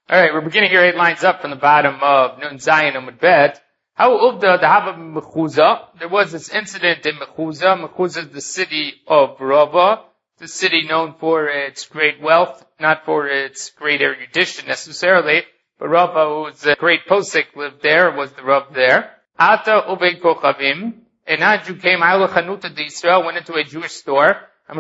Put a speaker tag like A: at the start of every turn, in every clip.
A: Alright, we're beginning here 8 lines up from the bottom of Nun Zayin Amud Bet. How Uvda Dahava Mechuza. There was this incident in Mechuza. Mechuza is the city of Rava. The city known for its great wealth, not for its great erudition necessarily. But Rava, who was a great posek, lived there, was the Rav there. Ata Ubei Kochavim. And a Jew came, Ayla Chanuta de Israel, went into a Jewish store.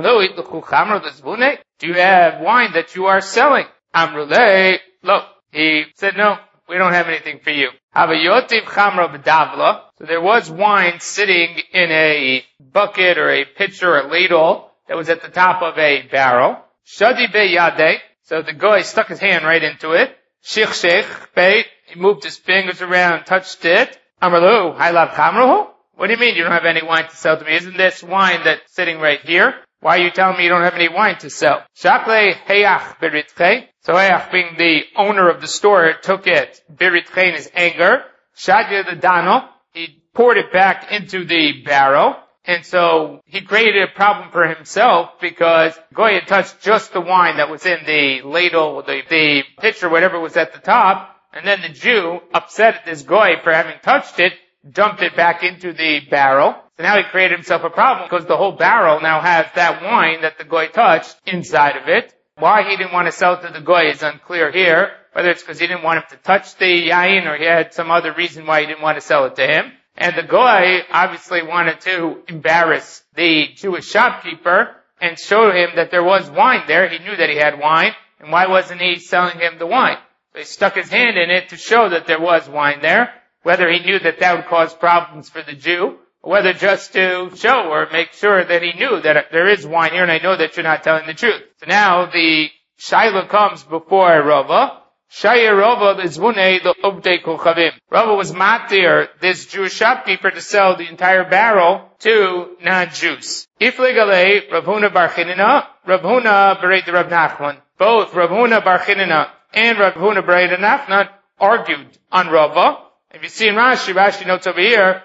A: Do you have wine that you are selling? Amrulei, look, he said, no, we don't have anything for you. Havayotiv chamra b'davla. So there was wine sitting in a bucket or a pitcher or a ladle that was at the top of a barrel. Shadi beyade. So the guy stuck his hand right into it. Shich beit. He moved his fingers around, touched it. Amrulu, haylav chamruhu. What do you mean you don't have any wine to sell to me? Isn't this wine that's sitting right here? Why are you telling me you don't have any wine to sell? Shakle heyach beritche. So heyach, being the owner of the store, took it, beritche, in his anger. Shadya the dano. He poured it back into the barrel. And so he created a problem for himself because Goy had touched just the wine that was in the ladle, the pitcher, whatever was at the top. And then the Jew, upset at this Goy for having touched it, dumped it back into the barrel. So now he created himself a problem because the whole barrel now has that wine that the Goy touched inside of it. Why he didn't want to sell it to the Goy is unclear here. Whether it's because he didn't want him to touch the yain or he had some other reason why he didn't want to sell it to him. And the Goy obviously wanted to embarrass the Jewish shopkeeper and show him that there was wine there. He knew that he had wine. And why wasn't he selling him the wine? So he stuck his hand in it to show that there was wine there. Whether he knew that that would cause problems for the Jew, or whether just to show or make sure that he knew that there is wine here and I know that you're not telling the truth. So now the Shaila comes before Rava. Shaya Rava is Vune the Ubdei Kochavim. Rava was matir, this Jewish shopkeeper, to sell the entire barrel to non-Jews. Iflegale Rav Huna bar Chinina, Rav Huna bereit Rav Nachman. Both Rav Huna bar Chinina and Rav Huna bereit Nachman argued on Rava. If you see in Rashi notes over here,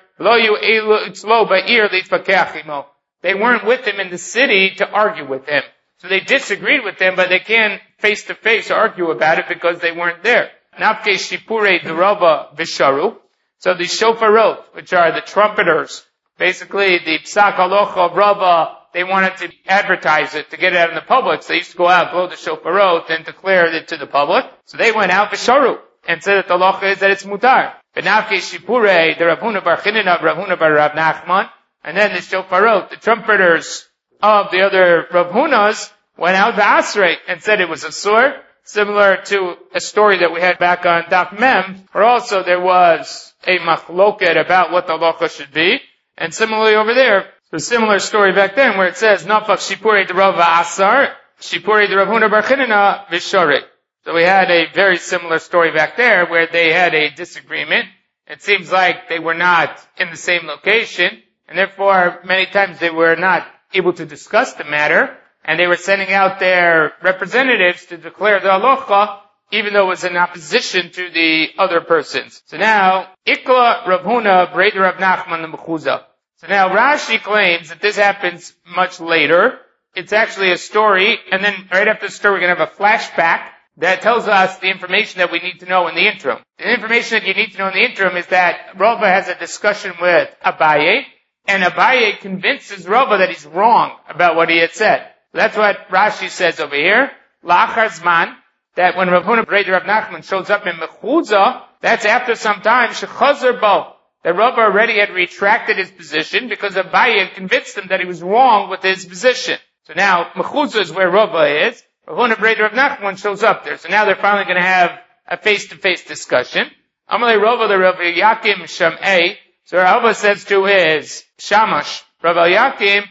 A: they weren't with him in the city to argue with him. So they disagreed with him, but they can't face to face argue about it because they weren't there. Nafke shipure derava visharu. So the shofarot, which are the trumpeters, basically the psak halacha of Rava, they wanted to advertise it, to get it out in the public. So they used to go out, blow the shofarot, and declare it to the public. So they went out visharu and said that the halacha is that it's mutar. Benavke Shipure, the Rav Huna bar Chinina, Rav Huna bar Rav Nachman, and then the shofarot, the trumpeters of the other Rav Hunas, went out to Asrei and said it was a sur, similar to a story that we had back on Daf Mem, where also there was a machloket about what the halacha should be, and similarly over there, a similar story back then where it says, Nafach Shipure the Rav Asar, Shipure the Rav Huna bar Chinina, Visharei. So we had a very similar story back there where they had a disagreement. It seems like they were not in the same location, and therefore many times they were not able to discuss the matter, and they were sending out their representatives to declare the halacha, even though it was in opposition to the other persons. So now, Ikla Rav Huna Breder Rav Nachman the Mechuza. So now Rashi claims that this happens much later. It's actually a story, and then right after the story we're going to have a flashback that tells us the information that we need to know in the interim. The information that you need to know in the interim is that Rava has a discussion with Abaye, and Abaye convinces Rava that he's wrong about what he had said. So that's what Rashi says over here. La'achar zman, that when Rav Huna Breder Rav Nachman shows up in Mechuza, that's after some time, shechazer bo, that Rava already had retracted his position because Abaye had convinced him that he was wrong with his position. So now, Mechuza is where Rava is. Rav Huna Breder Rav Nachman shows up there. So now they're finally going to have a face-to-face discussion. Amalei Rava the Rav Yakim Sham'ei. So Rava says to his Shamash, Rav Yakim,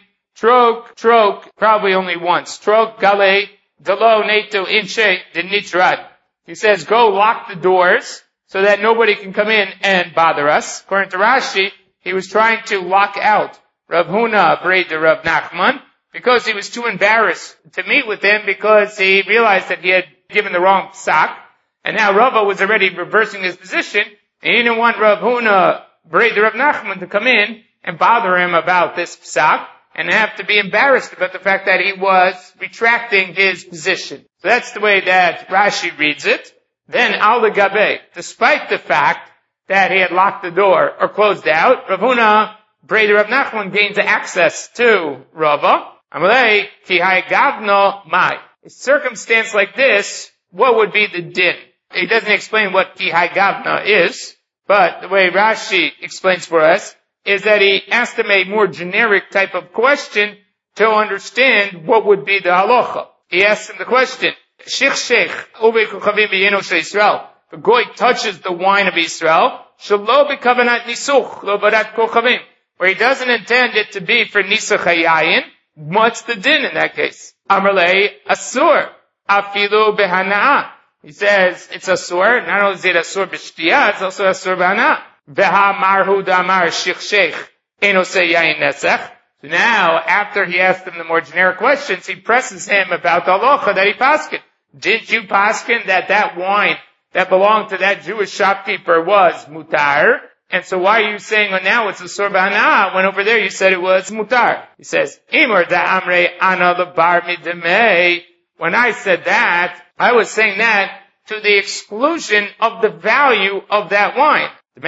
A: trok, probably only once. Trok gale delo neto inche denitrad. He says, go lock the doors so that nobody can come in and bother us. According to Rashi, he was trying to lock out Rav Huna Breder Rav Nachman, because he was too embarrassed to meet with him because he realized that he had given the wrong psak. And now Rava was already reversing his position. And he didn't want Rav Huna Breder Rav Nachman to come in and bother him about this psak and have to be embarrassed about the fact that he was retracting his position. So that's the way that Rashi reads it. Then al gabe, despite the fact that he had locked the door or closed out, Rav Huna, brother of Nachman, gains access to Rava. Amalei ki gavno mai. A circumstance like this, what would be the din? He doesn't explain what ki gavna is, but the way Rashi explains for us is that he asked him a more generic type of question to understand what would be the halacha. He asked him the question, Sheikh Ube Kuchavim B'Yeno Shel Yisrael. The goy touches the wine of Israel, Shelo B'Kavanat Nisuch, Lo Barat Kuchavim, where he doesn't intend it to be for Nisuch HaYayin. What's the din in that case? Amarle Asur, Afilu B'Hana'ah. He says it's Asur, not only is it Asur B'Shtiyah, it's also Asur B'Hana'ah. Veha Marhu Damar Sheikh Eno Se Yayin Nesech. So now, after he asked him the more generic questions, he presses him about the halacha that he paskin. Did you paskin that wine that belonged to that Jewish shopkeeper was mutar? And so why are you saying, well, now it's a Asur B'Hana'ah, when over there you said it was mutar? He says, Imor da amre ana lebar midemei. When I said that, I was saying that to the exclusion of the value of that wine.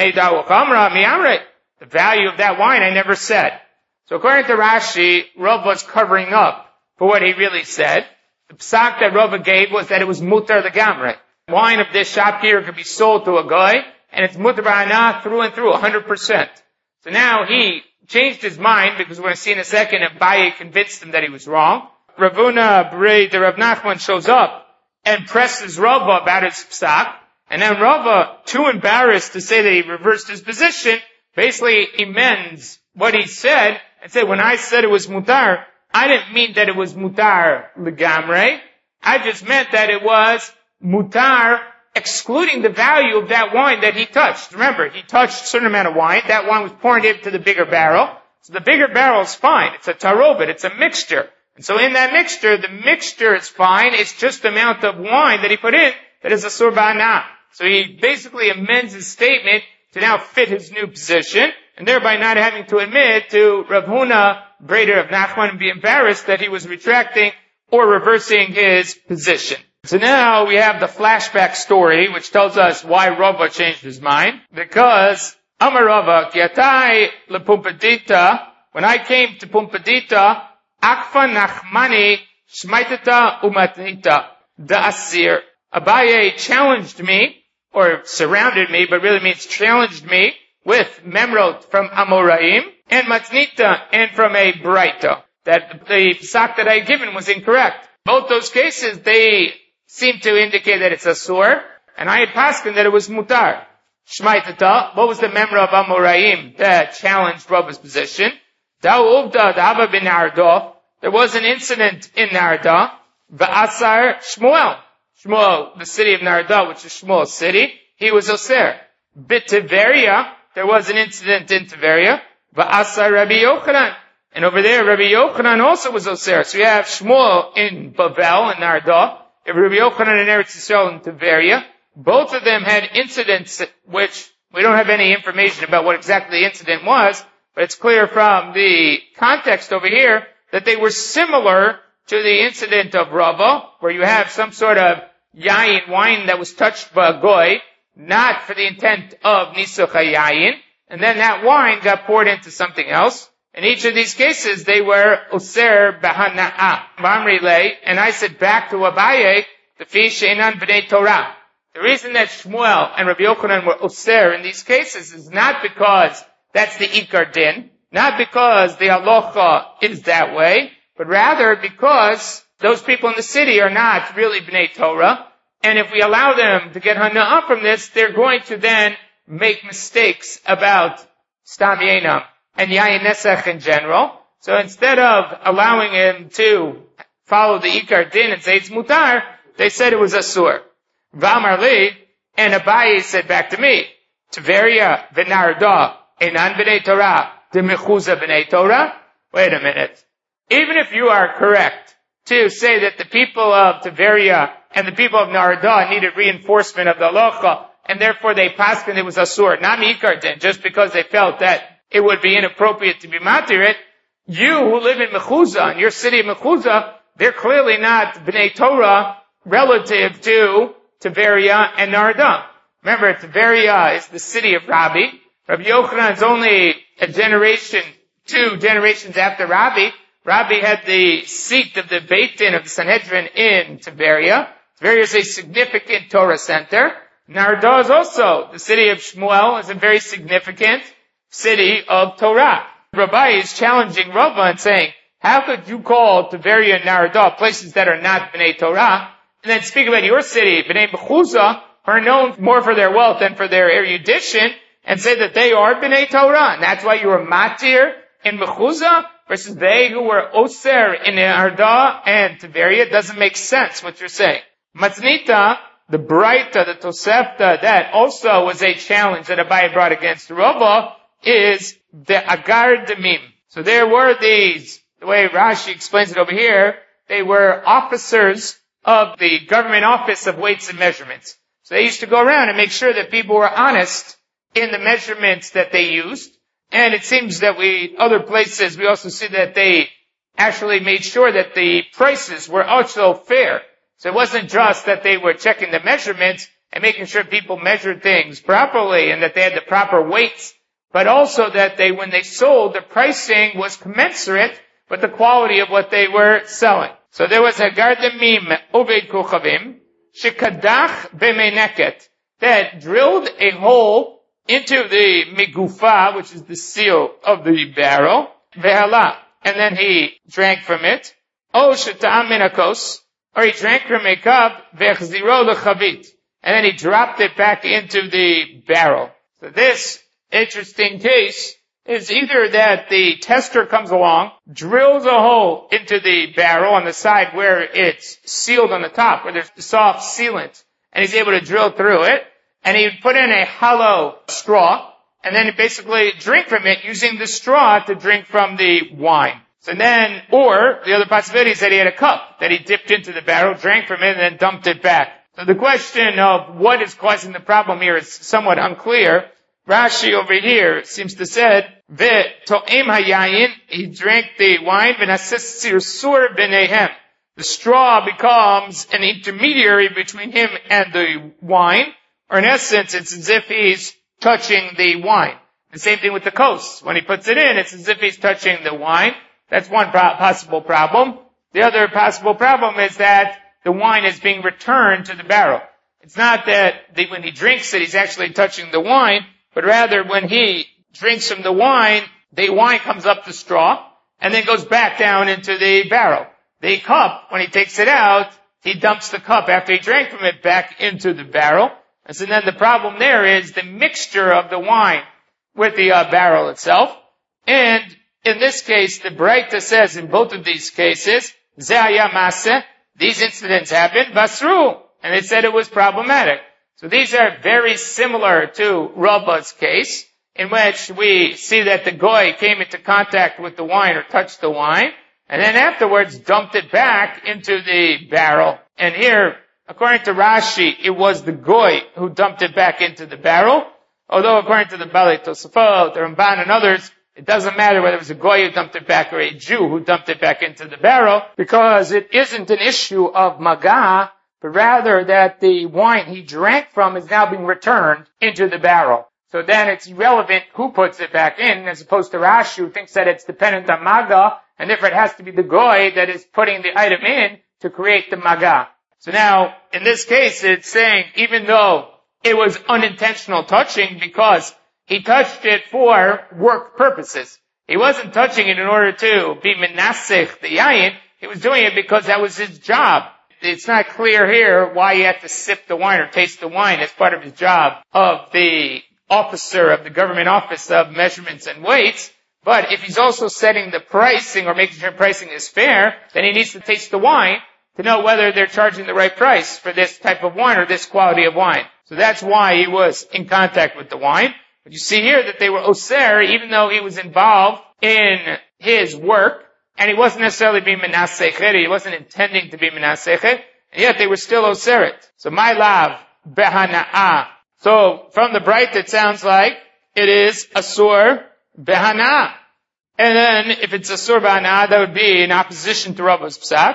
A: The value of that wine I never said. So according to Rashi, Rav was covering up for what he really said. The psak that Rav gave was that it was mutar legamre. Wine of this shopkeeper could be sold to a guy, and it's mutar b'hana'ah through and through, 100%. So now he changed his mind, because we're going to see in a second Abaye convinced him that he was wrong. Rav Huna, the Rav Nachman, shows up and presses Rava about his psak, and then Rava, too embarrassed to say that he reversed his position, basically amends what he said, and said, when I said it was mutar, I didn't mean that it was mutar legamre. I just meant that it was mutar, excluding the value of that wine that he touched. Remember, he touched a certain amount of wine. That wine was poured into the bigger barrel. So the bigger barrel is fine. It's a tarobit. It's a mixture. And so in that mixture, the mixture is fine. It's just the amount of wine that he put in that is Asur B'Hana'ah. So he basically amends his statement to now fit his new position, and thereby not having to admit to Rav Huna, brother of Nachman, and be embarrassed that he was retracting or reversing his position. So now we have the flashback story, which tells us why Rava changed his mind. Because Amar Rava, Kiatai lePumpadita, when I came to Pumpadita, Akfa Nachmani Shmaitata Umatnita Da Asir. Abaye challenged me, or surrounded me, but really means challenged me, with memrot from Amoraim, and matnita, and from a braita. That the psak that I had given was incorrect. Both those cases, they seem to indicate that it's asur, and I had paskin that it was mutar. Shmaitata, what was the memra of Amoraim that challenged Rava's position? Da'u uvda da'ava bin Narda, there was an incident in Narda, va'asar Shmuel. Shmuel, the city of Narda, which is Shmuel's city, he was Oser. Bit Tiberia, there was an incident in Tiberia, va'asar Rabbi Yochanan. And over there, Rabbi Yochanan also was Oser. So you have Shmuel in Bavel, in Narda, you have Rabbi Yochanan in Eretz Yisrael in Tiberia. Both of them had incidents which we don't have any information about what exactly the incident was, but it's clear from the context over here that they were similar to the incident of Rava, where you have some sort of yayin, wine that was touched by a goy, not for the intent of nisuch hayayin, and then that wine got poured into something else. In each of these cases, they were Oser B'Hana'ah. Mamri lay, and I said back to Abaye, the fi she'enan b'nei Torah. The reason that Shmuel and Rabbi Yochanan were Oser in these cases is not because that's the Ikar Din, not because the halacha is that way, but rather because those people in the city are not really B'nai Torah, and if we allow them to get Hana'ah from this, they're going to then make mistakes about Stam Yenam and Yayin Nesach in general. So instead of allowing him to follow the Ikar Din and say it's Mutar, they said it was Asur. V'amar li, and Abaye said back to me, Tveria v'Narda enan b'nei Torah, d'mechuza b'nei Torah. Wait a minute. Even if you are correct to say that the people of Tveria and the people of Narda needed reinforcement of the halacha, and therefore they passed and it was Asur, not Ikar Din, just because they felt that it would be inappropriate to be matir it, you who live in Mechuza, in your city of Mechuza, they're clearly not B'nai Torah relative to Tiberia, and Narda. Remember, Tiberia is the city of Rabbi. Rabbi Yochanan is only a generation, 2 generations after Rabbi. Rabbi had the seat of the Beit Din of the Sanhedrin in Tiberia. Tiberia is a significant Torah center. Narda is also the city of Shmuel, is a very significant city of Torah. Rabbi is challenging Rava and saying, how could you call Tiberia and Narda places that are not Bnei Torah, and then speak about your city, Bnei Bechuza, who are known more for their wealth than for their erudition, and say that they are Bnei Torah, and that's why you were matir in Bechuza, versus they who were Oser in Narda and Tiberia? It doesn't make sense what you're saying. Matznita, the Braita, the Tosefta, that also was a challenge that Abaye brought against Rava, is the Agar Demim. So there were these, the way Rashi explains it over here, they were officers of the government office of weights and measurements. So they used to go around and make sure that people were honest in the measurements that they used. And it seems that other places, we also see that they actually made sure that the prices were also fair. So it wasn't just that they were checking the measurements and making sure people measured things properly and that they had the proper weights, but also that when they sold, the pricing was commensurate with the quality of what they were selling. So there was a Gardemim Oved Kochavim, Shekadach Bemeneket, that drilled a hole into the Migufa, which is the seal of the barrel, Vehala, and then he drank from it, O Sheta'am Minakos, or he drank from a cup, Vechziro Lechavit, and then he dropped it back into the barrel. So this interesting case is either that the tester comes along, drills a hole into the barrel on the side where it's sealed on the top, where there's the soft sealant, and he's able to drill through it, and he put in a hollow straw, and then he basically drink from it using the straw to drink from the wine. So then, or the other possibility is that he had a cup that he dipped into the barrel, drank from it, and then dumped it back. So the question of what is causing the problem here is somewhat unclear. Rashi over here seems to say, Ve'to'im hayayin, he drank the wine, v'nases sirsur b'neihem. The straw becomes an intermediary between him and the wine, or in essence, it's as if he's touching the wine. The same thing with the kos. When he puts it in, it's as if he's touching the wine. That's one possible problem. The other possible problem is that the wine is being returned to the barrel. It's not that when he drinks it, he's actually touching the wine, but rather when he drinks from the wine comes up the straw and then goes back down into the barrel. The cup, when he takes it out, he dumps the cup after he drank from it back into the barrel. And so then the problem there is the mixture of the wine with the barrel itself. And in this case, the Braita says in both of these cases, Ze'aya Maseh, these incidents happened, Basru, and they said it was problematic. So these are very similar to Rava's case, in which we see that the goy came into contact with the wine or touched the wine, and then afterwards dumped it back into the barrel. And here, according to Rashi, it was the goy who dumped it back into the barrel, although according to the Balei Tosafot, the Ramban and others, it doesn't matter whether it was a goy who dumped it back or a Jew who dumped it back into the barrel, because it isn't an issue of maga, but rather that the wine he drank from is now being returned into the barrel. So then it's irrelevant who puts it back in, as opposed to Rashi, who thinks that it's dependent on maga, and therefore it has to be the goy that is putting the item in to create the maga. So now, in this case, it's saying, even though it was unintentional touching, because he touched it for work purposes. He wasn't touching it in order to be menasech the yayin. He was doing it because that was his job. It's not clear here why he had to sip the wine or taste the wine as part of his job of the officer of the government office of measurements and weights. But if he's also setting the pricing or making sure pricing is fair, then he needs to taste the wine to know whether they're charging the right price for this type of wine or this quality of wine. So that's why he was in contact with the wine. But you see here that they were oser, even though he was involved in his work, and he wasn't necessarily being menasechet, he wasn't intending to be menasechet, and yet they were still oseret. So my lav behana'ah. So from the bright, it sounds like it is asur behana'ah. And then if it's asur behana'ah, that would be in opposition to Rava's psak.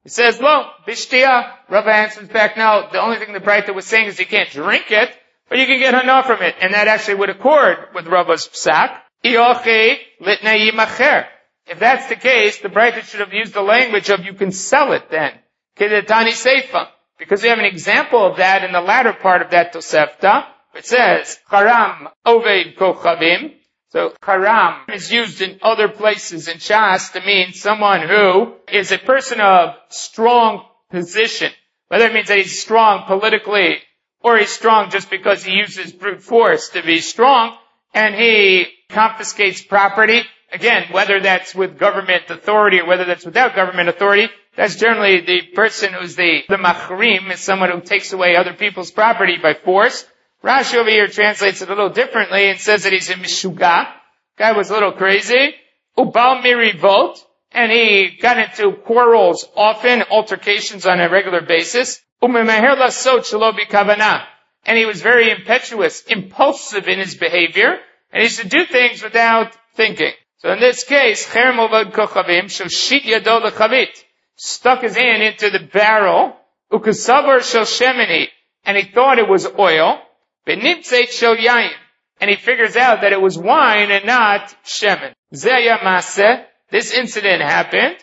A: He says, "Lo, bishtia." Rava answers back, "No, the only thing the Braita was saying is you can't drink it, but you can get hana from it." And that actually would accord with Rava's psak. Ioche litnei yimacher. If that's the case, the Braita should have used the language of you can sell it then. Kedetani seifa. Because we have an example of that in the latter part of that Tosefta. It says, Charam oved kochavim. So Charam is used in other places in Shas to mean someone who is a person of strong position. Whether it means that he's strong politically or he's strong just because he uses brute force to be strong and he confiscates property. Again, whether that's with government authority or whether that's without government authority, that's generally the person who's the machrim, is someone who takes away other people's property by force. Rashi over here translates it a little differently and says that he's a mishuga. Guy was a little crazy. Ubal mirivot, and he got into quarrels often, altercations on a regular basis. Umemeher lasot shelo bikavana, and he was very impetuous, impulsive in his behavior, and he used to do things without thinking. So in this case, cherem oved kochavim shoshit yado lechavit, stuck his hand into the barrel, ukasavar shel shemini, and he thought it was oil, benimtzeit shel yayin, and he figures out that it was wine and not shemen. Zeya maseh, this incident happened,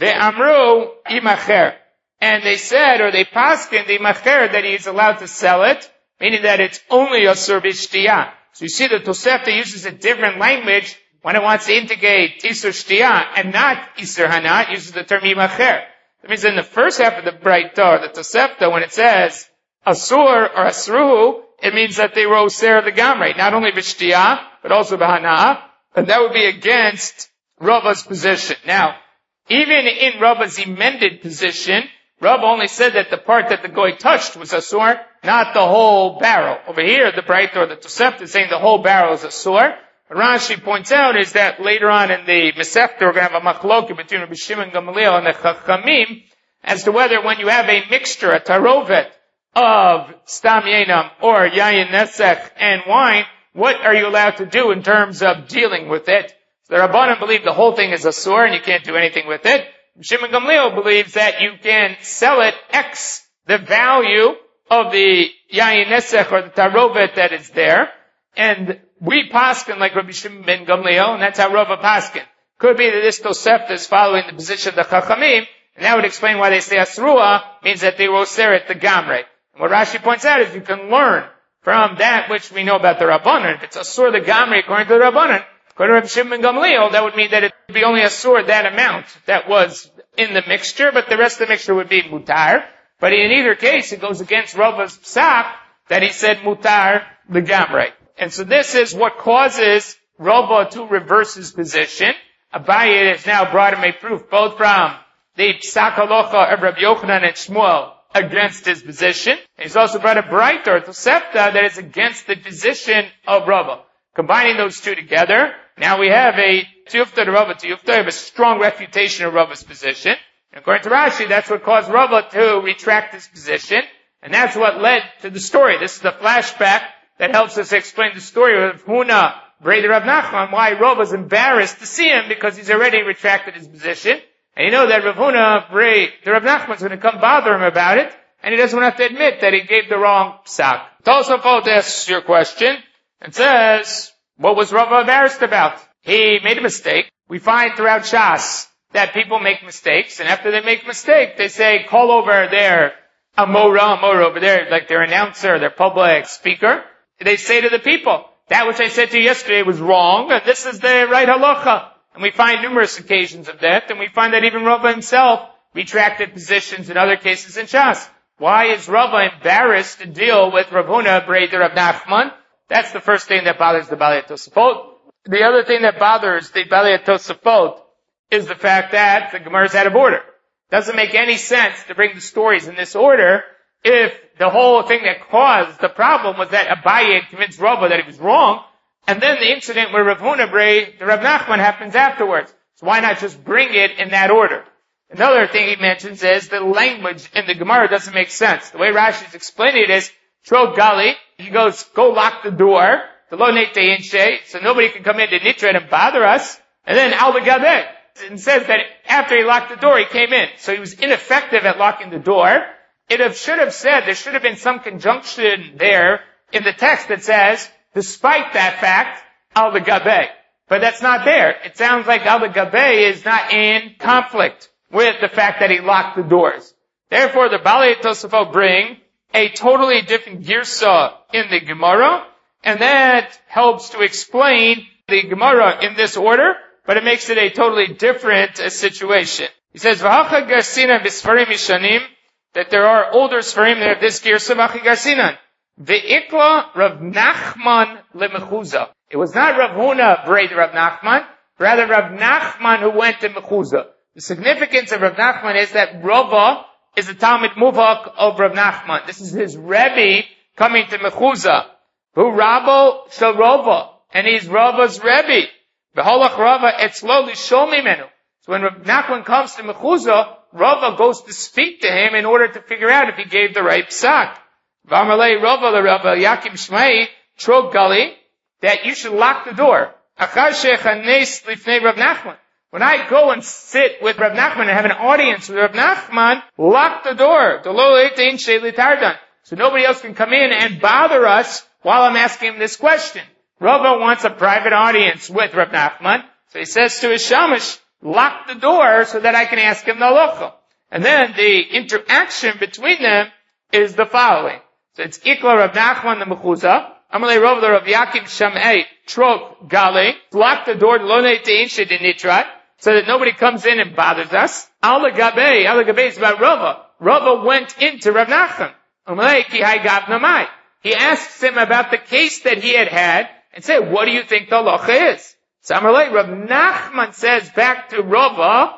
A: ve'amru imacher, and they said, or they paskin imacher, that he is allowed to sell it, meaning that it's only a asur b'shtiyah. So you see the Tosefta uses a different language when it wants to indicate Isur Shtiyah and not Isur Hana, it uses the term Imacher. That means in the first half of the Braita, the Tosefta, when it says Asur or Asruhu, it means that they were Oser the Gamre, not only B'Shtiyah, but also B'Hana, and that would be against Rava's position. Now, even in Rava's amended position, Rava only said that the part that the Goy touched was Asur, not the whole barrel. Over here, the Braita or the Tosefta is saying the whole barrel is Asur. Rashi points out is that later on in the Masechta we're going to have a machloki between Rabbi Shimon Gamliel and the Chachamim as to whether when you have a mixture, a tarovet of stam yenam or yayin nesech and wine, what are you allowed to do in terms of dealing with it? So the Rabbanan believe the whole thing is asur and you can't do anything with it. Shimon Gamliel believes that you can sell it x the value of the yayin nesech or the tarovet that is there, and we paskin like Rabbi Shimon ben Gamliel, and that's how Rava paskin. Could be that this Tosefta is following the position of the Chachamim, and that would explain why they say Asrua means that they were Oseret the Gamre. And what Rashi points out is you can learn from that which we know about the Rabbanan. If it's Asur the Gamre according to the Rabbanan, according to Rabbi Shimon ben Gamliel, that would mean that it would be only Asur that amount that was in the mixture, but the rest of the mixture would be Mutar. But in either case, it goes against Rava's Psak that he said Mutar the Gamre. And so this is what causes Rava to reverse his position. Abaye has now brought him a proof both from the Psak Halacha of Rabbi Yochanan and Shmuel against his position. And he's also brought a Braita, Tosefta, that is against the position of Rava. Combining those two together, now we have a Tiyufta to Rava Tiyufta, have a strong refutation of Rava's position. And according to Rashi, that's what caused Rava to retract his position. And that's what led to the story. This is the flashback that helps us explain the story of Huna, Brei Rav Nachman, why Rav was embarrassed to see him because he's already retracted his position. And you know that Rav Huna, Brei Rav Nachman is going to come bother him about it, and he doesn't have to admit that he gave the wrong psak. Tosafot asks your question and says, what was Rav embarrassed about? He made a mistake. We find throughout Shas that people make mistakes, and after they make a mistake, they say, call over their Amora over there, like their announcer, their public speaker. They say to the people, that which I said to you yesterday was wrong, and this is the right halacha. And we find numerous occasions of that, and we find that even Rava himself retracted positions in other cases in Shas. Why is Rava embarrassed to deal with Rav Huna, Brei Rav Nachman? That's the first thing that bothers the Balei Tosafot. The other thing that bothers the Balei Tosafot is the fact that the Gemara is out of order. Doesn't make any sense to bring the stories in this order if the whole thing that caused the problem was that Abaye had convinced Rava that he was wrong, and then the incident where Rav Huna Brei, the Rav Nachman happens afterwards. So why not just bring it in that order? Another thing he mentions is the language in the Gemara doesn't make sense. The way Rashi is explaining it is, Tro Gali, he goes, go lock the door, the Lo Nete Inshe, so nobody can come in to Nitra and bother us, and then Al Gadeh. It says that after he locked the door, he came in. So he was ineffective at locking the door. Should have said, there should have been some conjunction there in the text that says, despite that fact, al gabe. But that's not there. It sounds like al gabe is not in conflict with the fact that he locked the doors. Therefore, the Balei Tosafot bring a totally different girsa in the Gemara, and that helps to explain the Gemara in this order, but it makes it a totally different situation. He says, V'hacha garsina b'sfarim yishanim, that there are older sfarim that have this girsa v'hacha garsinan. Ve'ikla Rav Nachman leMechuza. It was not Rav Huna braid Rav Nachman, rather Rav Nachman who went to Mechuza. The significance of Rav Nachman is that Rava is a Talmid Muvak of Rav Nachman. This is his Rebbe coming to Mechuza. Who Rabo shel Rava, and he's Rava's Rebbe. V'holach Rava etzlo lishol mimenu. So when Rav Nachman comes to Mechuza, Rava goes to speak to him in order to figure out if he gave the right psak. V'amalei Rava l'Rava Yakim Shmei Trog Gali, that you should lock the door. Achar shechanes lifnei Rav Nachman. When I go and sit with Rav Nachman and have an audience with Rav Nachman, lock the door. So nobody else can come in and bother us while I'm asking him this question. Rava wants a private audience with Rav Nachman, so he says to his shamash, lock the door so that I can ask him the halacha. And then the interaction between them is the following. So it's Ikla Rav Nachman the Mechuza, Amalei Rav Rav Yakim Shamei Trok Gali, lock the door, so that nobody comes in and bothers us. Al Gabe is about Rava. Rava went into Rav Nachman. He asks him about the case that he had and said, what do you think the halacha is? So Rav Nachman says back to Rava,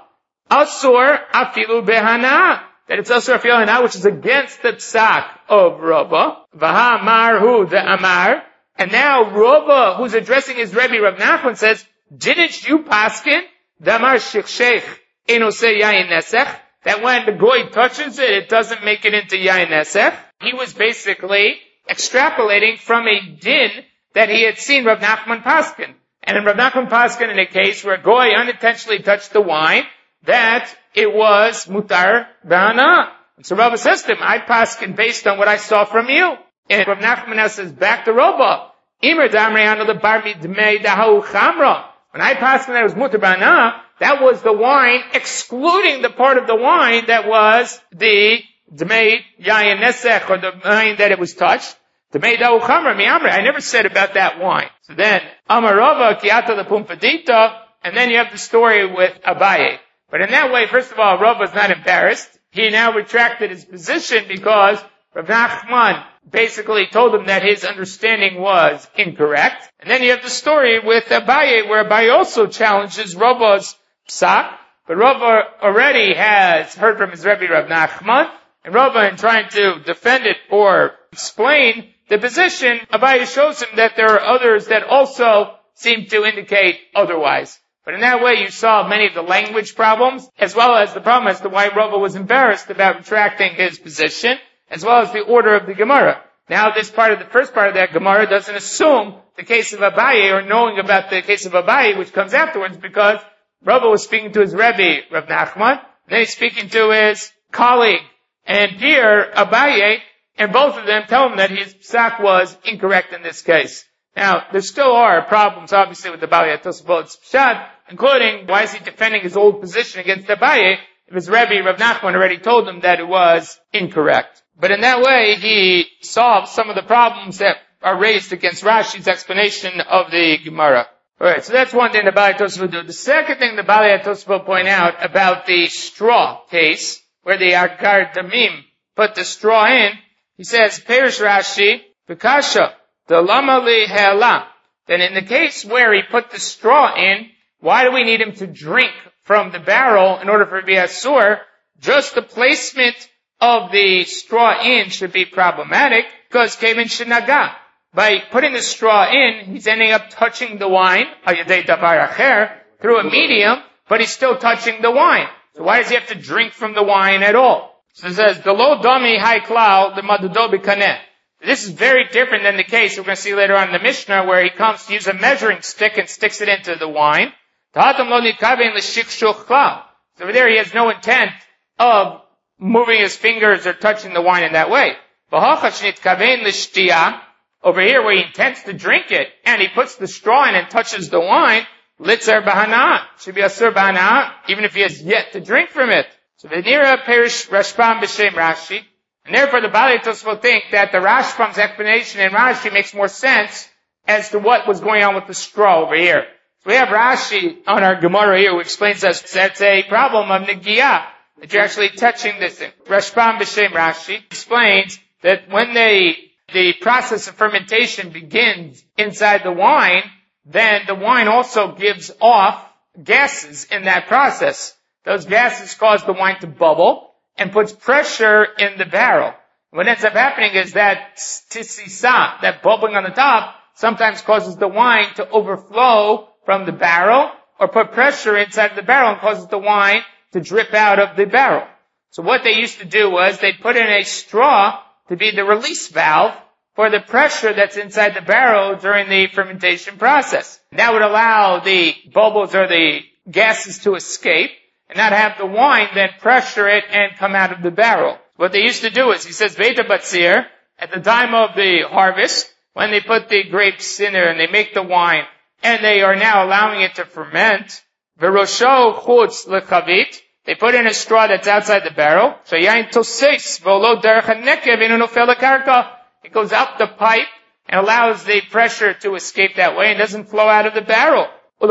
A: Asur afilu behana, that it's Asur afilu behana, which is against the psak of Rava. Vaha marhu the amar. And now Rava, who's addressing his Rebbe Rav Nachman, says, didn't you paskin damar shikshech enose yayin nesech, that when the goy touches it, it doesn't make it into yayin nesech? He was basically extrapolating from a din that he had seen Rav Nachman paskin. And in Rav Nachman paskin, in a case where goy unintentionally touched the wine, that it was mutar b'hana. And so Rava says to him, I paskin based on what I saw from you. And Rav Nachman says back to Rava, Imer damrei the barmi dmei dahu chamra. When I passed that it was mutar b'hana, that was the wine, excluding the part of the wine that was the dmei yayin nesech, or the wine that it was touched. Dmei dahu chamra mi'amrei. I never said about that wine. So then, Amar Rava kiata lepumpadita, and then you have the story with Abaye. But in that way, first of all, Rava was not embarrassed. He now retracted his position because Rav Nachman basically told him that his understanding was incorrect. And then you have the story with Abaye, where Abaye also challenges Rava's psak. But Rava already has heard from his Rebbe Rav Nachman, and Rava, in trying to defend it or explain the position, Abaye shows him that there are others that also seem to indicate otherwise. But in that way, you saw many of the language problems, as well as the problem as to why Rava was embarrassed about retracting his position, as well as the order of the Gemara. Now, the first part of that Gemara doesn't assume the case of Abaye, or knowing about the case of Abaye, which comes afterwards, because Rava was speaking to his Rebbe, Rav Nachman, and then he's speaking to his colleague and peer, Abaye, and both of them tell him that his psak was incorrect in this case. Now, there still are problems, obviously, with the Balei Tosafot's pshat, including, why is he defending his old position against Abaye if his Rebbe, Rav Nachman, already told him that it was incorrect? But in that way, he solves some of the problems that are raised against Rashi's explanation of the Gemara. Alright, so that's one thing the Balei Tosafot do. The second thing the Balei Tosafot point out about the straw case, where the Agar Damim put the straw in, he says, Perish Rashi, Vikasha, the Lama Li He'ala. Then in the case where he put the straw in, why do we need him to drink from the barrel in order for it to be asur? Just the placement of the straw in should be problematic, because Kevin Shinaga. By putting the straw in, he's ending up touching the wine, through a medium, but he's still touching the wine. So why does he have to drink from the wine at all? So it says, the lo dami hai klal, the madudo bikaneh. This is very different than the case we're going to see later on in the Mishnah, where he comes to use a measuring stick and sticks it into the wine. So over there he has no intent of moving his fingers or touching the wine in that way. Over here where he intends to drink it, and he puts the straw in and touches the wine, litzer bahana, should be asur bahana, even if he has yet to drink from it. So Venira perish Rashbam b'shem Rashi, and therefore the Balei Tosfot think that the Rashbam's explanation in Rashi makes more sense as to what was going on with the straw over here. So we have Rashi on our Gemara here who explains us that's a problem of Negiyah, that you're actually touching this thing. Rashbam b'shem Rashi explains that when the process of fermentation begins inside the wine, then the wine also gives off gases in that process. Those gases cause the wine to bubble and puts pressure in the barrel. What ends up happening is that tisisa, that bubbling on the top, sometimes causes the wine to overflow from the barrel or put pressure inside the barrel and causes the wine to drip out of the barrel. So what they used to do was they'd put in a straw to be the release valve for the pressure that's inside the barrel during the fermentation process. That would allow the bubbles or the gases to escape and not have the wine then pressure it and come out of the barrel. What they used to do is, he says, Beta Batzir, at the time of the harvest, when they put the grapes in there and they make the wine, and they are now allowing it to ferment, Verosho Chutz Lechavit, they put in a straw that's outside the barrel, Shayain Toseis, Volo Derech HaNekev, Inunofel HaKarka, it goes up the pipe and allows the pressure to escape that way and doesn't flow out of the barrel.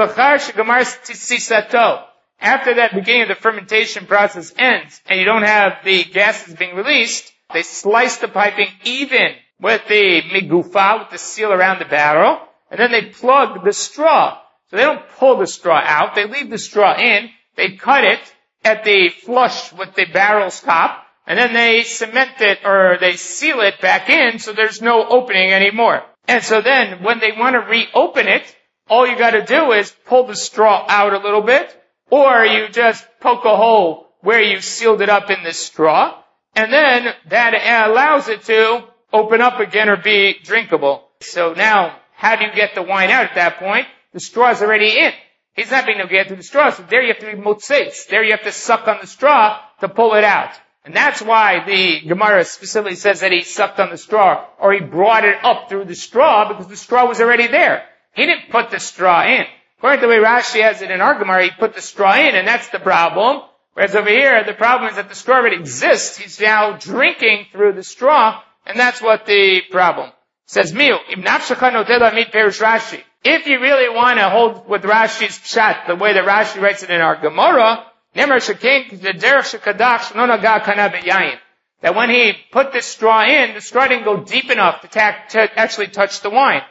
A: After that beginning of the fermentation process ends and you don't have the gases being released, they slice the piping even with the migufa, with the seal around the barrel, and then they plug the straw. So they don't pull the straw out, they leave the straw in, they cut it at the flush with the barrel's top, and then they cement it or they seal it back in so there's no opening anymore. And so then when they want to reopen it, all you got to do is pull the straw out a little bit, or you just poke a hole where you sealed it up in the straw, and then that allows it to open up again or be drinkable. So now, how do you get the wine out at that point? The straw is already in. He's not being able to get to the straw, so there you have to be motzeitz. There you have to suck on the straw to pull it out. And that's why the Gemara specifically says that he sucked on the straw, or he brought it up through the straw, because the straw was already there. He didn't put the straw in. According to the way Rashi has it in our Gemara, he put the straw in, and that's the problem. Whereas over here, the problem is that the straw already exists. He's now drinking through the straw, and that's what the problem. It says, Miu, im nafshecha notela mit perish Rashi. If you really want to hold with Rashi's pshat, the way that Rashi writes it in our Gemara, that when he put this straw in, the straw didn't go deep enough to actually touch the wine.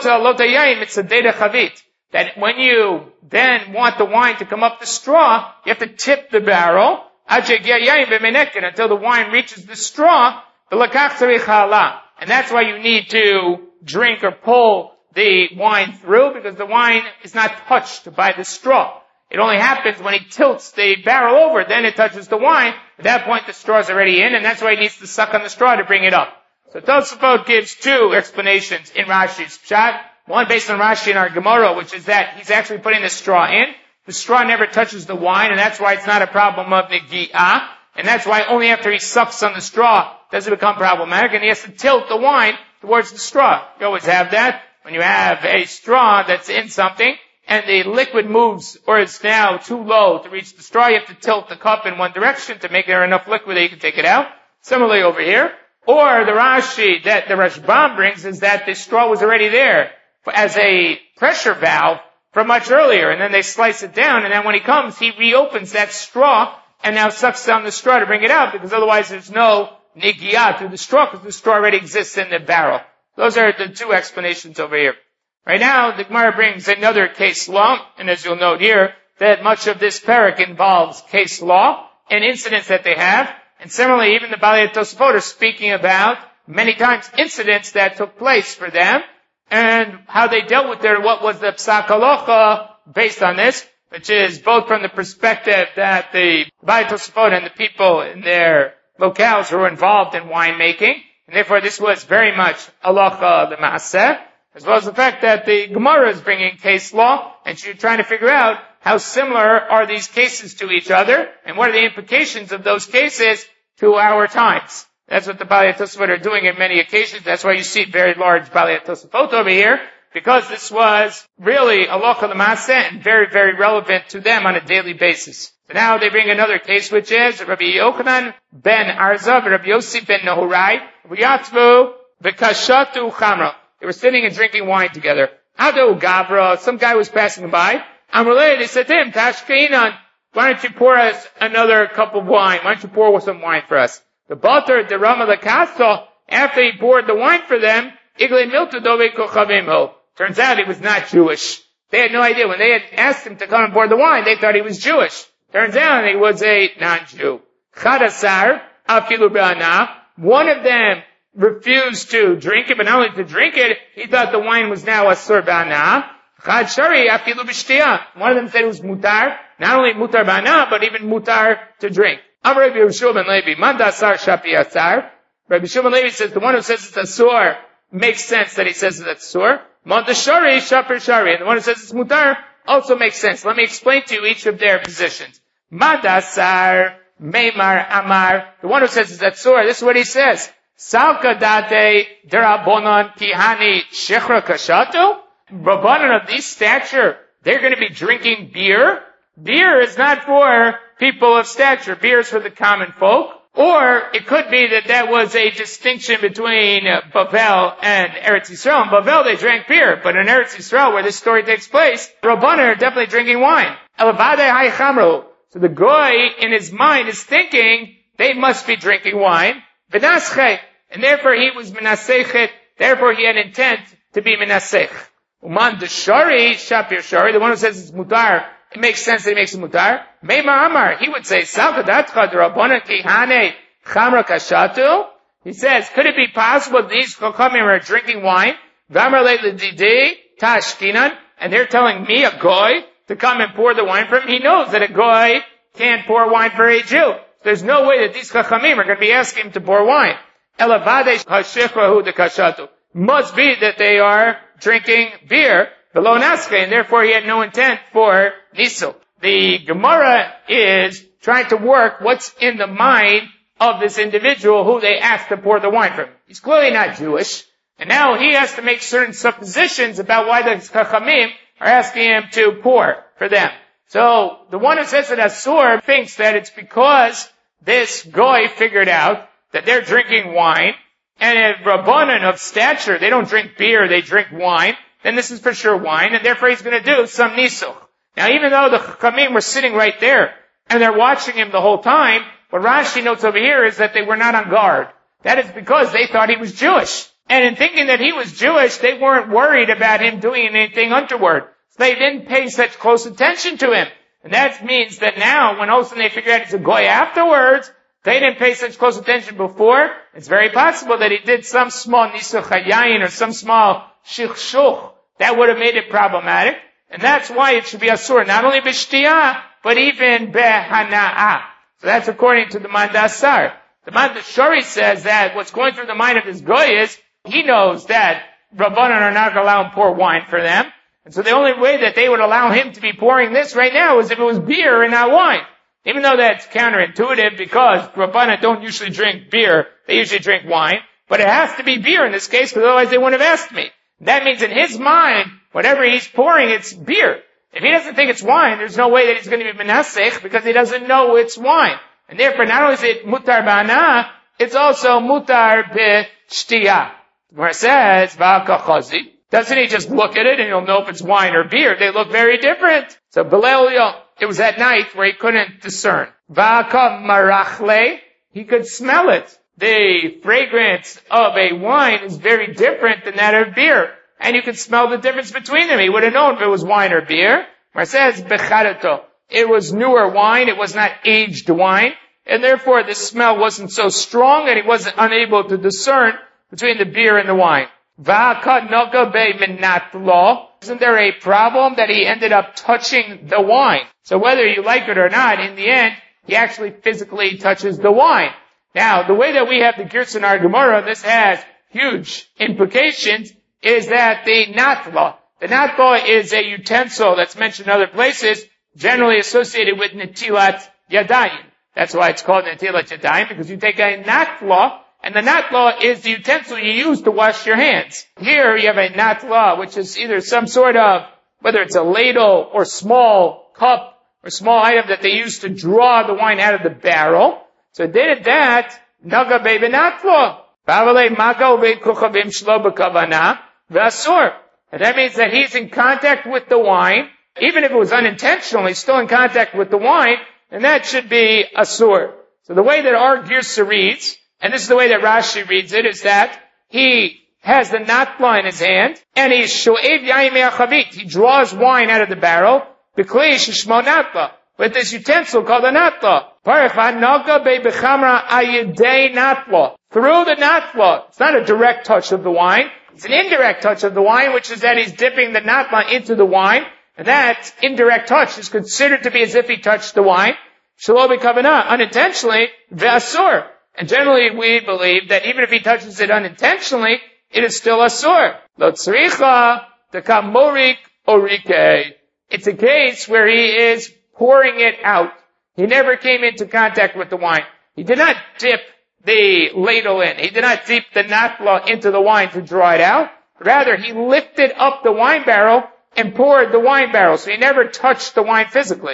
A: That when you then want the wine to come up the straw, you have to tip the barrel until the wine reaches the straw. And that's why you need to drink or pull the wine through, because the wine is not touched by the straw. It only happens when he tilts the barrel over, then it touches the wine. At that point, the straw is already in, and that's why he needs to suck on the straw to bring it up. So Tosafot gives two explanations in Rashi's pshat. One based on Rashi in our Gemara, which is that he's actually putting the straw in. The straw never touches the wine, and that's why it's not a problem of Negi'ah. And that's why only after he sucks on the straw does it become problematic, and he has to tilt the wine towards the straw. You always have that. When you have a straw that's in something, and the liquid moves, or is now too low to reach the straw, you have to tilt the cup in one direction to make there enough liquid that you can take it out. Similarly over here. Or the Rashi that the Rashbam brings is that the straw was already there as a pressure valve from much earlier, and then they slice it down, and then when he comes, he reopens that straw, and now sucks down the straw to bring it out, because otherwise there's no nigiyah through the straw, because the straw already exists in the barrel. Those are the two explanations over here. Right now, the Gemara brings another case law, and as you'll note here, that much of this parak involves case law and incidents that they have, and similarly, even the Balei Tosafot are speaking about many times incidents that took place for them, and how they dealt with what was the psak halacha based on this, which is both from the perspective that the Balei Tosafot and the people in their locales who were involved in winemaking, and therefore this was very much halacha l'maaseh, as well as the fact that the Gemara is bringing case law, and she's trying to figure out How similar are these cases to each other? And what are the implications of those cases to our times? That's what the Balei Tosafot are doing in many occasions. That's why you see very large Balei Tosafot over here, because this was really halacha l'maaseh and very, very relevant to them on a daily basis. So now they bring another case, which is Rabbi Yochanan ben Arza and Rabbi Yossi ben Nahurai, v'yatvu v'kashatu chamra. They were sitting and drinking wine together. Ado Gavra, some guy was passing by. Amruleh, they said to him, Tashkeinan, why don't you pour us another cup of wine? Why don't you pour some wine for us? The butter, the Rama Lakaso, after he poured the wine for them, Igle Miltu Dove Kochavimho. Turns out he was not Jewish. They had no idea. When they had asked him to come and pour the wine, they thought he was Jewish. Turns out he was a non-Jew. Chadasar, Afilu B'ana, one of them refused to drink it, but not only to drink it, he thought the wine was now asur b'ana. Chad shari afilu b'shtiyah. One of them said it was mutar, not only mutar b'ana, but even mutar to drink. Amar Rabbi Yehoshua ben Levi, man dasar shapi asar. Rabbi Yehoshua ben Levi says the one who says it's asur makes sense that he says it's asur. Man dashari shapir shari, and the one who says it's mutar also makes sense. Let me explain to you each of their positions. Man dasar meimar amar. The one who says it's asur, this is what he says. Salka date derabonon kihani shechra kashato. Rabbanon of this stature, they're going to be drinking beer. Beer is not for people of stature. Beer is for the common folk. Or it could be that was a distinction between Bavel and Eretz Yisrael. In Bavel they drank beer, but in Eretz Yisrael, where this story takes place, Rabbanon are definitely drinking wine. Elavade hai chamru. So the goy in his mind is thinking they must be drinking wine. V'naschei. And therefore he was menasechet, therefore he had intent to be menasech. Uman deshari, shapir shari, the one who says it's mutar, it makes sense that he makes it mutar. Meimar amar, he would say, salkadatcha d'rabbanan kihane chamra kashatu. He says, could it be possible that these chachamim are drinking wine? V'amar le'ledidei tashkinan, and they're telling me, a goy, to come and pour the wine for him? He knows that a goy can't pour wine for a Jew. There's no way that these chachamim are going to be asking him to pour wine. Must be that they are drinking beer, below naske, and therefore he had no intent for niso. The Gemara is trying to work what's in the mind of this individual who they asked to pour the wine from. He's clearly not Jewish, and now he has to make certain suppositions about why the Chachamim are asking him to pour for them. So the one who says that Asur thinks that it's because this goy figured out that they're drinking wine, and if Rabbanan of stature, they don't drink beer, they drink wine, then this is for sure wine, and therefore he's going to do some nisuch. Now even though the Chachamim were sitting right there, and they're watching him the whole time, what Rashi notes over here is that they were not on guard. That is because they thought he was Jewish. And in thinking that he was Jewish, they weren't worried about him doing anything untoward. So they didn't pay such close attention to him. And that means that now, when all of a sudden they figure out he's a goy afterwards, they didn't pay such close attention before. It's very possible that he did some small nisuch hayayin or some small shichshuch. That would have made it problematic. And that's why it should be asur, not only b'shtiyah, but even behana'ah. So that's according to the Mandasar. The Mandashari says that what's going through the mind of this goy is, he knows that Rabbanan are not going to allow him pour wine for them. And so the only way that they would allow him to be pouring this right now is if it was beer and not wine. Even though that's counterintuitive because Rabbanan don't usually drink beer, they usually drink wine. But it has to be beer in this case because otherwise they wouldn't have asked me. That means in his mind, whatever he's pouring, it's beer. If he doesn't think it's wine, there's no way that he's going to be menasech because he doesn't know it's wine. And therefore not only is it mutar b'ana, it's also mutar b'shtiyah. Where it says, v'akachazi. Doesn't he just look at it and he'll know if it's wine or beer? They look very different. So Belel, it was at night where he couldn't discern. V'aka marachle, he could smell it. The fragrance of a wine is very different than that of beer. And you can smell the difference between them. He would have known if it was wine or beer. Where it says, becharato. It was newer wine, it was not aged wine. And therefore the smell wasn't so strong and he wasn't unable to discern between the beer and the wine. Isn't there a problem that he ended up touching the wine? So whether you like it or not, in the end, he actually physically touches the wine. Now, the way that we have the Girsa in our Gemara, this has huge implications, is that the natla is a utensil that's mentioned in other places, generally associated with Netilat Yadayim. That's why it's called Netilat Yadayim, because you take a natla, and the natla is the utensil you use to wash your hands. Here you have a natla, which is either some sort of, whether it's a ladle or small cup or small item that they use to draw the wine out of the barrel. So they did that, naga bebenatla. Bavale maga uveikuchavim shlo b'kavana v'asur. And that means that he's in contact with the wine, even if it was unintentional, he's still in contact with the wine, and that should be asur. So the way that our Girsa reads, and this is the way that Rashi reads it, is that he has the natla in his hand, and he's shoev yaim me'achavit. He draws wine out of the barrel, b'klei sheshmo natla, with this utensil called a natla. Parachad naga be'bechamra ayidei natla. Through the natla. It's not a direct touch of the wine. It's an indirect touch of the wine, which is that he's dipping the natla into the wine. And that indirect touch is considered to be as if he touched the wine. Shelo b'kavanah, unintentionally, ve'asur. And generally we believe that even if he touches it unintentionally, it is still asur. Lo tzricha dekam morik orike. It's a case where he is pouring it out. He never came into contact with the wine. He did not dip the ladle in. He did not dip the natla into the wine to draw it out. Rather, he lifted up the wine barrel and poured the wine barrel. So he never touched the wine physically.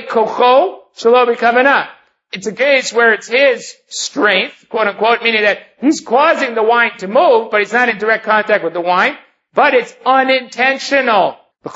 A: It's a case where it's his strength, quote unquote, meaning that he's causing the wine to move, but he's not in direct contact with the wine, but it's unintentional.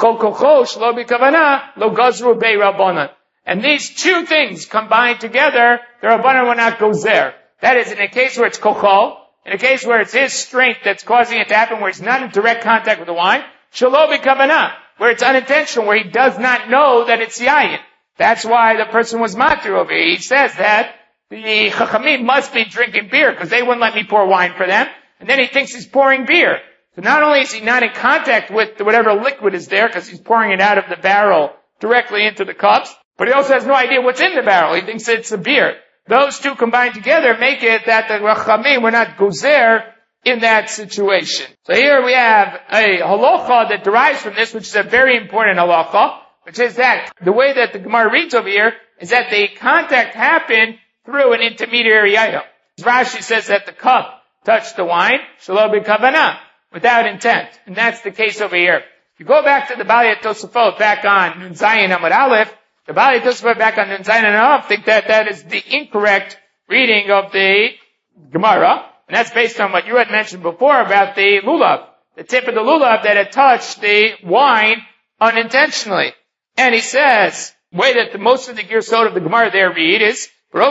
A: And these two things combined together, the Rabbanan will not go there. That is, in a case where it's kochol, in a case where it's his strength that's causing it to happen, where he's not in direct contact with the wine, shelo b'kavanah, where it's unintentional, where he does not know that it's yayin. That's why the person was matir over here. He says that the chachamim must be drinking beer, because they wouldn't let me pour wine for them, and then he thinks he's pouring beer. So not only is he not in contact with whatever liquid is there, because he's pouring it out of the barrel directly into the cups, but he also has no idea what's in the barrel. He thinks it's a beer. Those two combined together make it that the Rachamim were not gozer in that situation. So here we have a halacha that derives from this, which is a very important halacha, which is that the way that the Gemara reads over here is that the contact happened through an intermediary item. Rashi says that the cup touched the wine, shelo b'kavanah, without intent. And that's the case over here. If you go back to the Balei Tosafot, back on Nun Zayin Amud Aleph, the Balei Tosafot back on Nun Zayin and Aleph think that that is the incorrect reading of the Gemara. And that's based on what you had mentioned before about the lulav, the tip of the lulav that had touched the wine unintentionally. And he says, the way that most of the Girsot of the Gemara there read is,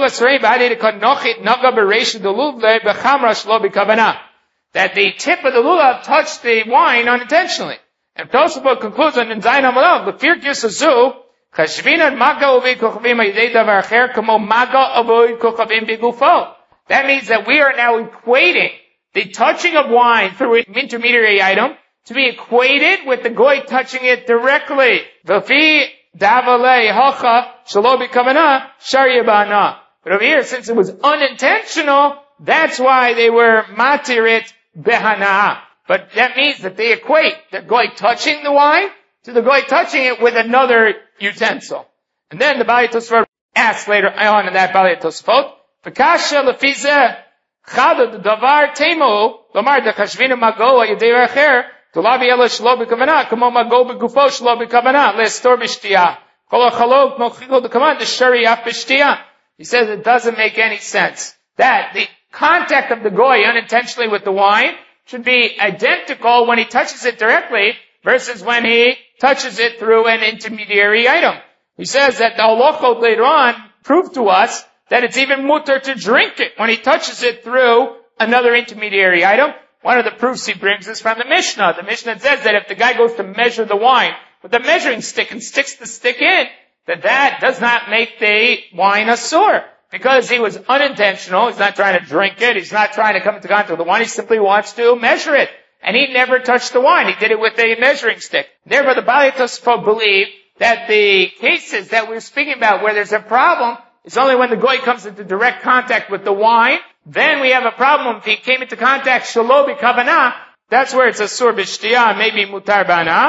A: that the tip of the lulav touched the wine unintentionally. And Tosafot concludes on Zayin Amud the Fir Girsazu, Chashvinan maga uvei kochavim ayidei davar acher kamo maga uvei kochavim bigufo. That means that we are now equating the touching of wine through an intermediary item to be equated with the goy touching it directly. V'fi davalei hacha shelo b'kavanah shari ba'ana. But over here, since it was unintentional, that's why they were matirit behana'ah. But that means that they equate the goy touching the wine to the goy touching it with another utensil. And then the Balei Tosafot asks later on in that Balei Tosafot, V'kasha lefizeh chada davar temu lomar dechashvina mago ayidei acher tolavi ela shelo b'kavanah kamo mago b'gufo shelo b'kavanah le'estor b'shtiyah kol hachalok mochiko d'kaman d'shari af b'shtiyah. He says it doesn't make any sense that the contact of the goy unintentionally with the wine should be identical when he touches it directly versus when he touches it through an intermediary item. He says that the halachot later on prove to us that it's even mutter to drink it when he touches it through another intermediary item. One of the proofs he brings is from the Mishnah. The Mishnah says that if the guy goes to measure the wine with a measuring stick and sticks the stick in, that does not make the wine asur. Because he was unintentional, he's not trying to drink it, he's not trying to come into contact with the wine, he simply wants to measure it. And he never touched the wine, he did it with a measuring stick. Therefore, the Balei Tosafot believe that the cases that we're speaking about where there's a problem, it's only when the goy comes into direct contact with the wine, then we have a problem. If he came into contact shelo b'kavanah, that's where it's asur b'shtiyah, maybe mutar b'ana.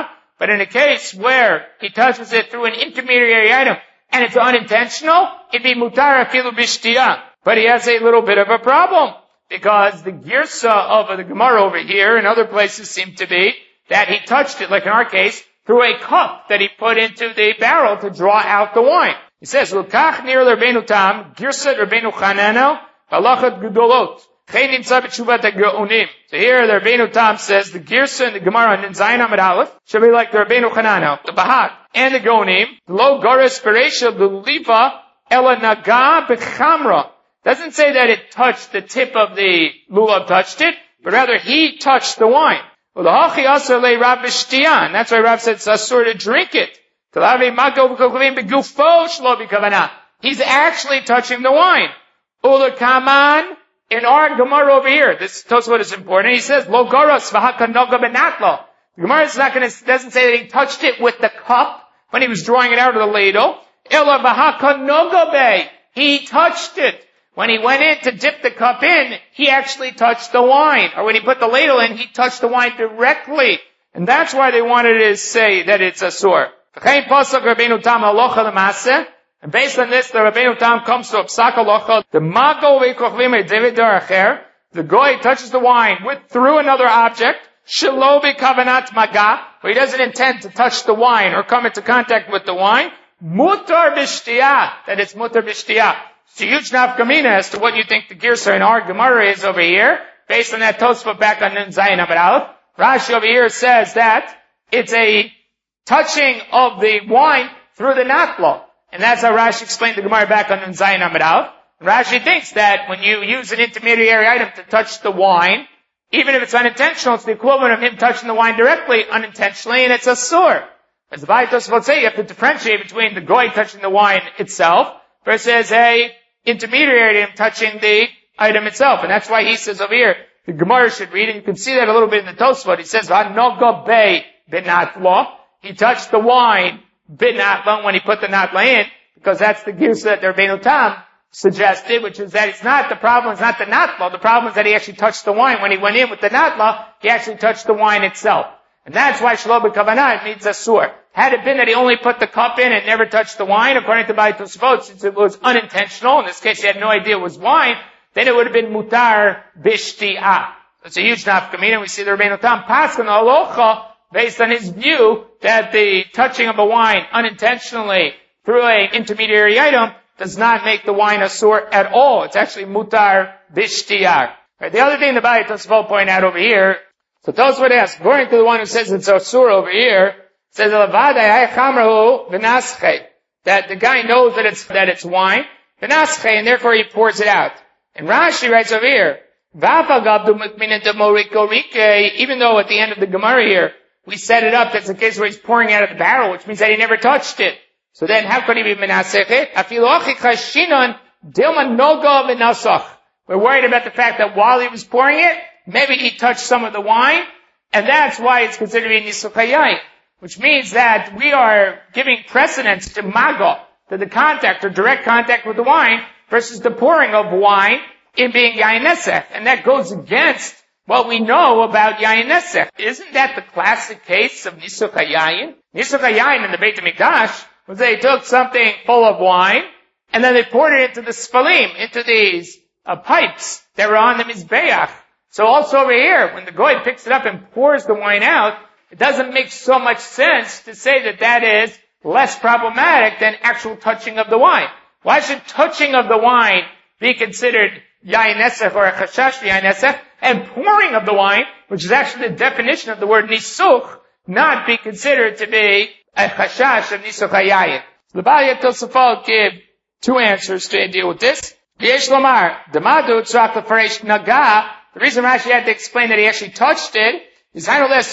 A: But in a case where he touches it through an intermediary item and it's unintentional, it'd be mutar afilu b'shtiyah. But he has a little bit of a problem, because the girsa of the Gemara over here and other places seem to be that he touched it, like in our case, through a cup that he put into the barrel to draw out the wine. He says, L'kach nir l'Rabbeinu Tam, girsa Rabbeinu Chananel, halachat gedolot. So here the Rabbeinu Tam says the girsa in the Gemara in Zayin Amud Aleph should be like the Rabbeinu Chananel, the Bahak, and the Geonim, lo garis bereisha l'liva ela naga b'chamra. Doesn't say that it touched the tip of the lulav, touched it, but rather he touched the wine. Well, the hachi asur le Rav b'shtiyan. That's why Rav said it's asur to drink it. He's actually touching the wine. Ula kaman, in our Gemara over here, this Tosfot is important. He says, lo garas v'haka noga benatlo. The Gemara is doesn't say that he touched it with the cup when he was drawing it out of the ladle. Ila v'haka noga be. He touched it. When he went in to dip the cup in, he actually touched the wine. Or when he put the ladle in, he touched the wine directly. And that's why they wanted to say that it's asur. And based on this, the Rabbeinu Tam comes to a psak halacha. The goy touches the wine through another object, shelo b'kavanat maga, where he doesn't intend to touch the wine or come into contact with the wine. Mutar b'shtiyah, that it's mutar b'shtiyah. It's a huge nafkamina as to what you think the girsa in our Gemara is over here, based on that Tosfot back on Nun Zayin Amud Aleph. Rashi over here says that it's a touching of the wine through the natla. And that's how Rashi explained the Gemara back on Nun Zayin Amud Aleph. Rashi thinks that when you use an intermediary item to touch the wine, even if it's unintentional, it's the equivalent of him touching the wine directly, unintentionally, and it's asur. As the Ba'ai Tosfot say, you have to differentiate between the goy touching the wine itself versus a intermediary item touching the item itself. And that's why he says over here, the Gemara should read, and you can see that a little bit in the Tosfot. He says, V'anoga be binatla. He touched the wine binatla when he put the natla in, because that's the girsa that the Rabbeinu Tam suggested, which is that the problem is not the natla, the problem is that he actually touched the wine. When he went in with the natla, he actually touched the wine itself. And that's why shelo b'kavanah means asur. Had it been that he only put the cup in and never touched the wine, according to Ba'ai Tosfot, since it was unintentional, in this case he had no idea it was wine, then it would have been mutar b'shti'ah. It's a huge nafkamina. We see the Rabbeinu Tam paskin alocha based on his view that the touching of a wine unintentionally through an intermediary item does not make the wine asur at all. It's actually mutar b'shti'ah. Right, the other thing the Ba'ai Tosfot point out over here, so Tosfot asks, according to the one who says it's asur over here, says that the guy knows that it's wine, and therefore he pours it out. And Rashi writes over here, even though at the end of the Gemara here, we set it up, that's the case where he's pouring out of the barrel, which means that he never touched it. So then how could he be menasechet? We're worried about the fact that while he was pouring it, maybe he touched some of the wine, and that's why it's considered to be nisuch hayayin. Which means that we are giving precedence to maga, to the contact or direct contact with the wine, versus the pouring of wine in being yayin nesech. And that goes against what we know about yayin nesech. Isn't that the classic case of nisuch hayayin? Nisuch hayayin in the Beit HaMikdash was they took something full of wine, and then they poured it into the spalim, into these pipes that were on the mizbeach. So also over here, when the goy picks it up and pours the wine out, it doesn't make so much sense to say that that is less problematic than actual touching of the wine. Why should touching of the wine be considered yayin nesech or a chashash yayin nesech, and pouring of the wine, which is actually the definition of the word nisuch, not be considered to be a chashash of nisuch hayayin? So the Ba'ai Tosfot give two answers to deal with this. Yesh lomar, demadu tzrak lefaresh naga. The reason Rashi had to explain that he actually touched it is that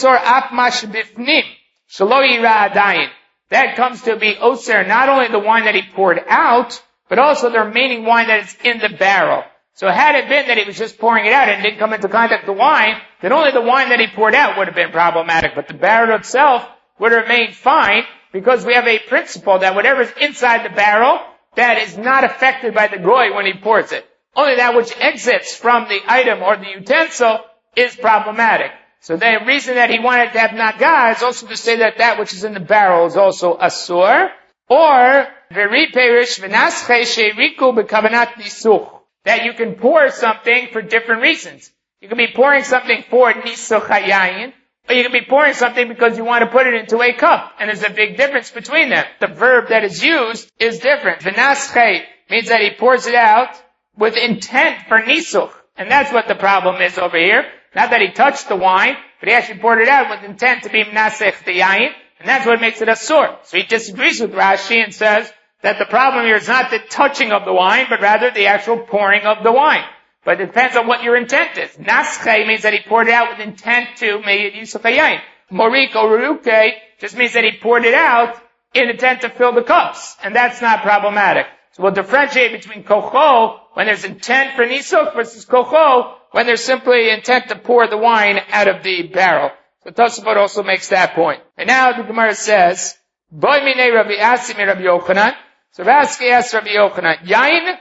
A: comes to be oser, not only the wine that he poured out, but also the remaining wine that is in the barrel. So had it been that he was just pouring it out and didn't come into contact with the wine, then only the wine that he poured out would have been problematic, but the barrel itself would remain fine, because we have a principle that whatever is inside the barrel, that is not affected by the goy when he pours it. Only that which exits from the item or the utensil is problematic. So the reason that he wanted to have naga is also to say that that which is in the barrel is also asur. Or, veri perish v'nasche she'riku b'kavanat nisuch. That you can pour something for different reasons. You can be pouring something for nisuch hayayin, or you can be pouring something because you want to put it into a cup. And there's a big difference between them. The verb that is used is different. V'nasche means that he pours it out with intent for nisuch. And that's what the problem is over here. Not that he touched the wine, but he actually poured it out with intent to be mnasech the yayin. And that's what makes it asur. So he disagrees with Rashi and says that the problem here is not the touching of the wine, but rather the actual pouring of the wine. But it depends on what your intent is. Nasche means that he poured it out with intent to make yusuf hayayin. Morik or ruke just means that he poured it out in intent to fill the cups. And that's not problematic. So we'll differentiate between kocho when there's intent for nisuk versus kocho when there's simply intent to pour the wine out of the barrel. So Tosafot also makes that point. And now the Gemara says, Boy minei Rabbi Asi mi Rabbi Yochanan. So Rashi asked Rabbi Yochanan, Yain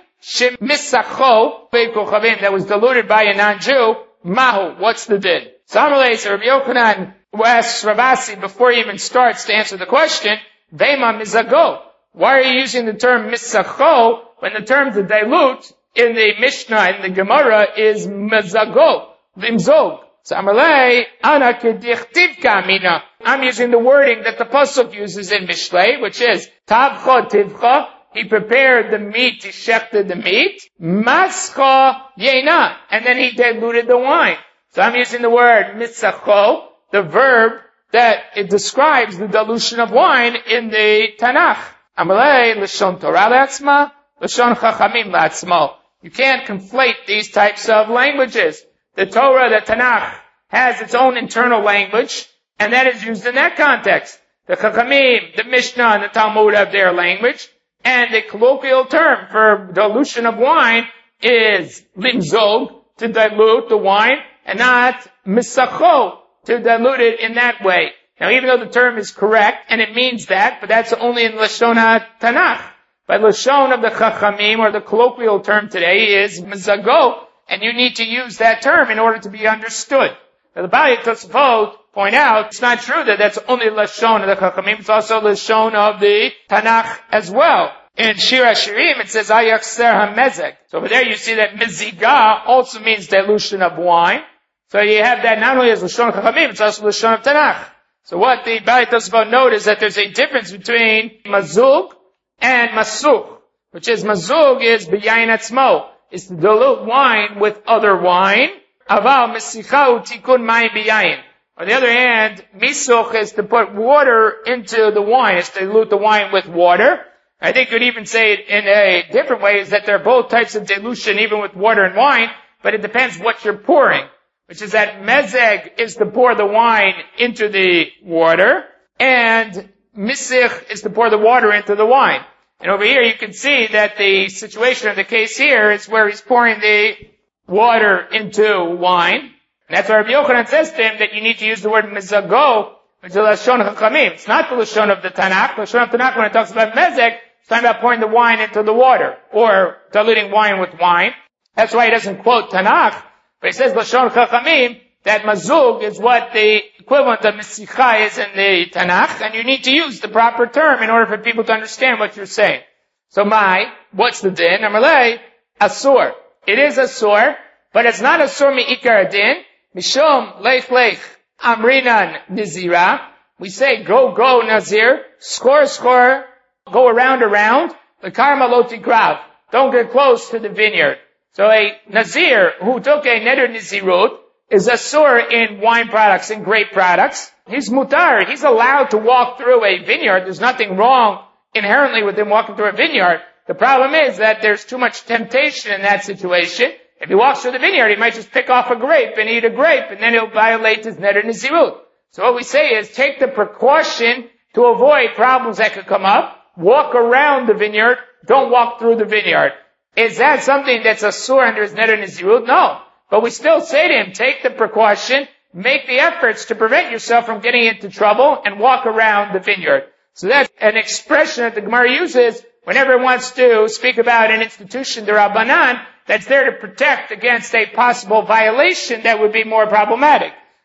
A: shemisacho be'kochavim, that was diluted by a non-Jew, mahu, what's the din? So Amalei, so Rabbi Yochanan asks Rabbi Asi before he even starts to answer the question, Ve'ma mizago. Why are you using the term misacho when the term to dilute in the Mishnah, in the Gemara, is mizago, limzog? So Amalei, ana kedichtivka mina. I'm using the wording that the pasuk uses in Mishlei, which is tavcha tivcha. He prepared the meat, he shechted the meat. Mascha yena, and then he diluted the wine. So I'm using the word mitzacho, the verb that it describes the dilution of wine in the Tanakh. Amalei l'shon Torah la'atzma, l'shon chachamim la'atzmo. You can't conflate these types of languages. The Torah, the Tanakh, has its own internal language, and that is used in that context. The Chachamim, the Mishnah, and the Talmud have their language, and the colloquial term for dilution of wine is limzog, to dilute the wine, and not misacho, to dilute it in that way. Now, even though the term is correct, and it means that, but that's only in Lashon HaTanakh. By Lashon of the Chachamim, or the colloquial term today, is mizago, and you need to use that term in order to be understood. Now, the Bali Tosafot point out, it's not true that that's only Lashon of the Chachamim, it's also Lashon of the Tanakh as well. In Shir HaShirim, it says, Ayachser HaMezek. So over there you see that Miziga also means dilution of wine. So you have that not only as Lashon of Chachamim, it's also Lashon of Tanakh. So what the Bali Tosafot note is that there's a difference between Mazug and Masuch, which is Mazug is B'yayin Atzmo, is to dilute wine with other wine. Aval Mesichau Tikun Mayim B'yayin. On the other hand, Misuch is to put water into the wine, is to dilute the wine with water. I think you could even say it in a different way, is that there are both types of dilution, even with water and wine, but it depends what you're pouring. Which is that Mezeg is to pour the wine into the water, and Misich is to pour the water into the wine. And over here you can see that the situation of the case here is where he's pouring the water into wine. And that's why Rabbi Yochanan says to him that you need to use the word mizago, which is Lashon HaChamim. It's not the Lashon of the Tanakh. The Lashon of the Tanakh, when it talks about mezeg, it's talking about pouring the wine into the water, or diluting wine with wine. That's why he doesn't quote Tanakh, but he says Lashon HaChamim, that mazug is what the equivalent of mesicha is in the Tanakh, and you need to use the proper term in order for people to understand what you're saying. So what's the din? Amalei, asur. It is asur, but it's not asur mi'ikar din. Mishom lech amrinan nizira. We say go nazir, score, go around. The karma loti krav. Don't get close to the vineyard. So a nazir who took a neder nizirut is asur in wine products, in grape products. He's mutar. He's allowed to walk through a vineyard. There's nothing wrong inherently with him walking through a vineyard. The problem is that there's too much temptation in that situation. If he walks through the vineyard, he might just pick off a grape and eat a grape, and then he'll violate his neder nizirut. So what we say is take the precaution to avoid problems that could come up. Walk around the vineyard. Don't walk through the vineyard. Is that something that's asur under his neder nizirut? No. But we still say to him, take the precaution, make the efforts to prevent yourself from getting into trouble, and walk around the vineyard. So that's an expression that the Gemara uses whenever it wants to speak about an institution, the Rabbanan, that's there to protect against a possible violation that would be more problematic.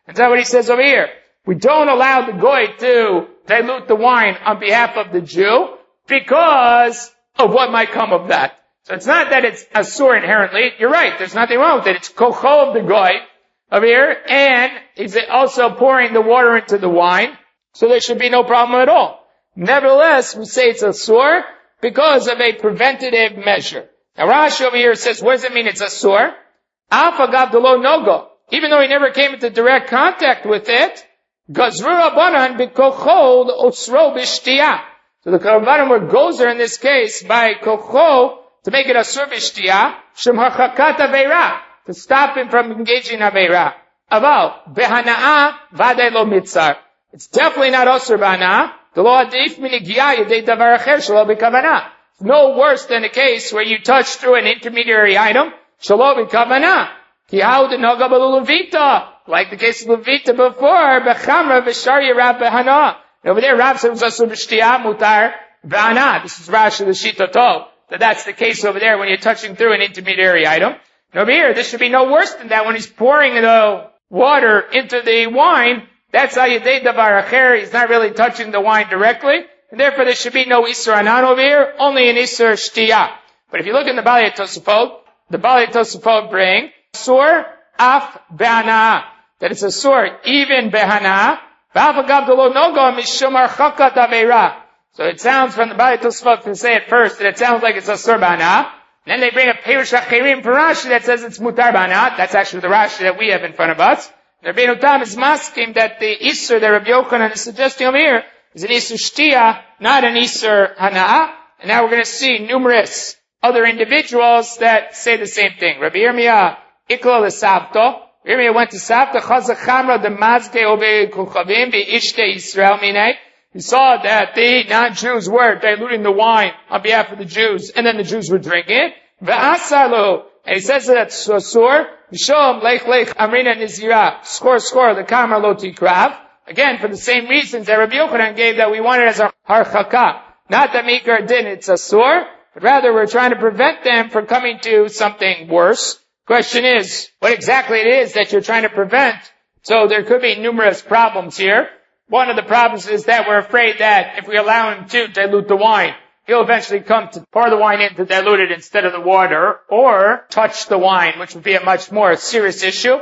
A: And that's what he says over here. We don't allow the goy to dilute the wine on behalf of the Jew because of what might come of that. So it's not that it's asur inherently. You're right. There's nothing wrong with it. It's kocho of the goy over here, and he's also pouring the water into the wine. So there should be no problem at all. Nevertheless, we say it's asur because of a preventative measure. Now Rashi over here says, what does it mean it's asur? Af agav delo nogo. Even though he never came into direct contact with it, gazru rabbanan b'kocho l'osro b'shtiyah. So the Rabbanan were gozer in this case by kocho to make it asur b'shtiyah, shem harchakat aveira, to stop him from engaging in aveira. Aval, behana'a vadei lo mitzar. It's definitely not asur b'hana'ah. The law adif minigiyah yedei davar acher shelo b'kavanah. It's no worse than a case where you touch through an intermediary item, shelo b'kavanah. Ki ha'u d'noga b'luluvita. Like the case of Levita before, b'chamra v'shari rab b'hana'ah. Over there, Rav said it was asur b'shtiyah mutar b'hana'ah. This is Rashi the Shita Tov. That's the case over there when you're touching through an intermediary item. And over here, this should be no worse than that when he's pouring the water into the wine. That's how you date davar acher. He's not really touching the wine directly. And therefore, there should be no isur hanan over here, only an isur shtiyah. But if you look in the Balei Tosafot, the Balei Tosafot bring asur af be'hana'ah. That it's asur even be'hana'ah. V'af agav delo nogo mishum harchakat aveira. So it sounds from the Balei Tosafot to say at first that it sounds like it's asur b'hana'ah. Then they bring a Perush Achirim for Rashi that says it's mutar b'hana'ah. That's actually the Rashi that we have in front of us. Rabbeinu Tam is masking that the isur that Rabbi Yochanan is suggesting over here is an isur shtiyah, not an isur hana'ah. And now we're going to see numerous other individuals that say the same thing. Rabbi Yirmiyah ikla l'savto. Yirmiyah went to Savta chazak chamra de mazke obei kuchavim be'ishte Yisrael minei. He saw that the non-Jews were diluting the wine on behalf of the Jews, and then the Jews were drinking it. Ve'asalo, and he says that it's asur. Mishom lech lech amrina nizira. Score, the kamar lo tikrav. Again, for the same reasons that Rabbi Yochanan gave that we wanted as a harchaka. Not that Mikar din, it's asur, but rather we're trying to prevent them from coming to something worse. Question is, what exactly it is that you're trying to prevent? So there could be numerous problems here. One of the problems is that we're afraid that if we allow him to dilute the wine, he'll eventually come to pour the wine in to dilute it instead of the water, or touch the wine, which would be a much more serious issue,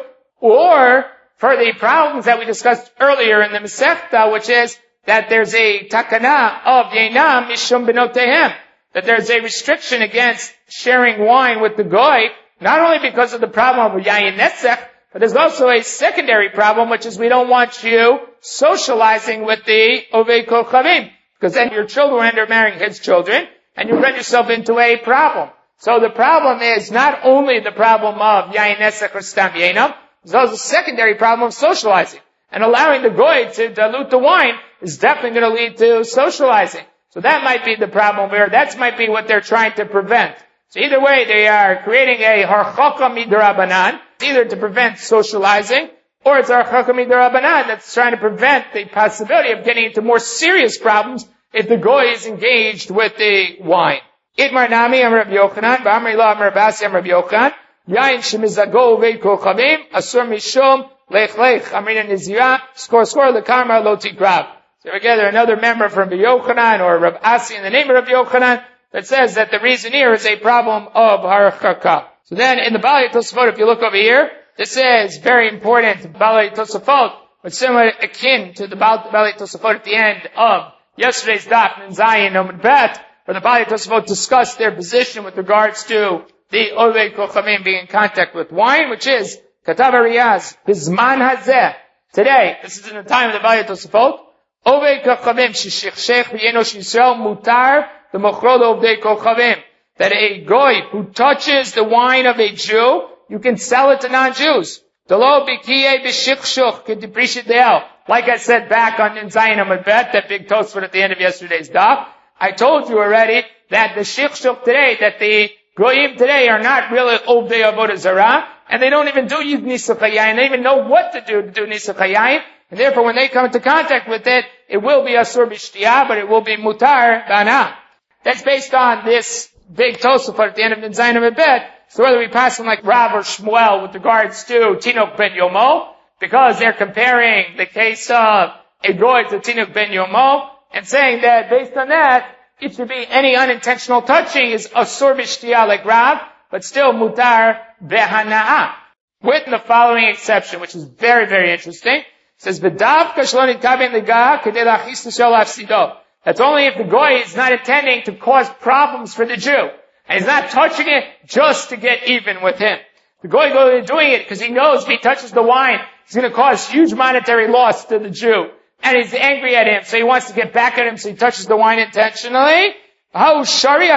A: or for the problems that we discussed earlier in the Masechta, which is that there's a takana of Yeinam Mishum Benotehem, that there's a restriction against sharing wine with the goy, not only because of the problem of Yayin Netzech, but there's also a secondary problem, which is we don't want you socializing with the Ovei Kochavim, because then your children end up marrying his children, and you run yourself into a problem. So the problem is not only the problem of Yayin Netzech or Stam Yeinam, there's also a secondary problem of socializing. And allowing the goy to dilute the wine is definitely going to lead to socializing. So that might be the problem here. That might be what they're trying to prevent. So either way, they are creating a harchaka midrabanan, either to prevent socializing, or it's a harchaka midrabanan that's trying to prevent the possibility of getting into more serious problems if the goy is engaged with the wine. Itmar nami am Rabbi Yochanan, v'amri lo am Rabbi Asi am Rabbi Yochanan, yain shemizago uvei kochavim, asur mishum, lech lech, amrina nizira, score lekarma lo tigrav. So together another member from Rabbi Yochanan or Rabbi Asi in the name of Rabbi Yochanan that says that the reason here is a problem of harchaka. So then in the Balei Tosafot, if you look over here, this is very important. Balei Tosafot, but similar akin to the Balei Tosafot at the end of yesterday's daf in Zayin Omid Bet, where the Balei Tosafot discussed their position with regards to the Ovei Kochavim being in contact with wine, which is Katav Riyaz, Bizman Hazeh. Today, this is in the time of the Balei Tosafot, Ovei Kochavim Shishich V'Yenosh Yisrael Mutar the Mochrodo Ovei Kochavim. That a goy who touches the wine of a Jew, you can sell it to non-Jews. Delo Bikiye B'Shichshuch K'Diprishidel. Like I said back on Zayin Omid Bet, that big Tosfot at the end of yesterday's daf, I told you already that the Shichshuk today, that the Goyim today are not really Ovdei Avodah Zarah, and they don't even do Nisach HaYayin. They even know what to do Nisach HaYayin, and therefore when they come into contact with it, it will be Asur B'Shtiyah, but it will be Mutar B'Hana'ah. That's based on this big Tosafot at the end of the Zayin Omid Bet. So whether we pass them like Rav or Shmuel with regards to Tinok Ben Yomo, because they're comparing the case of a goy to tinuk ben yomo, and saying that based on that, it should be any unintentional touching is asur b'shtiyah like Rav, but still mutar behana'ah. With the following exception, which is very, very interesting. It says, V'dav kashlon itkaben ligah kedei lachis l'shol afsido. That's only if the goy is not intending to cause problems for the Jew. And he's not touching it just to get even with him. The goy is doing it because he knows if he touches the wine, he's going to cause huge monetary loss to the Jew. And he's angry at him, so he wants to get back at him, so he touches the wine intentionally. That's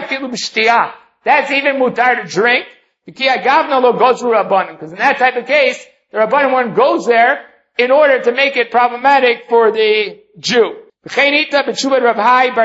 A: even mutar to drink. Because in that type of case, the Rabbanim one goes there in order to make it problematic for the Jew. We have from Rav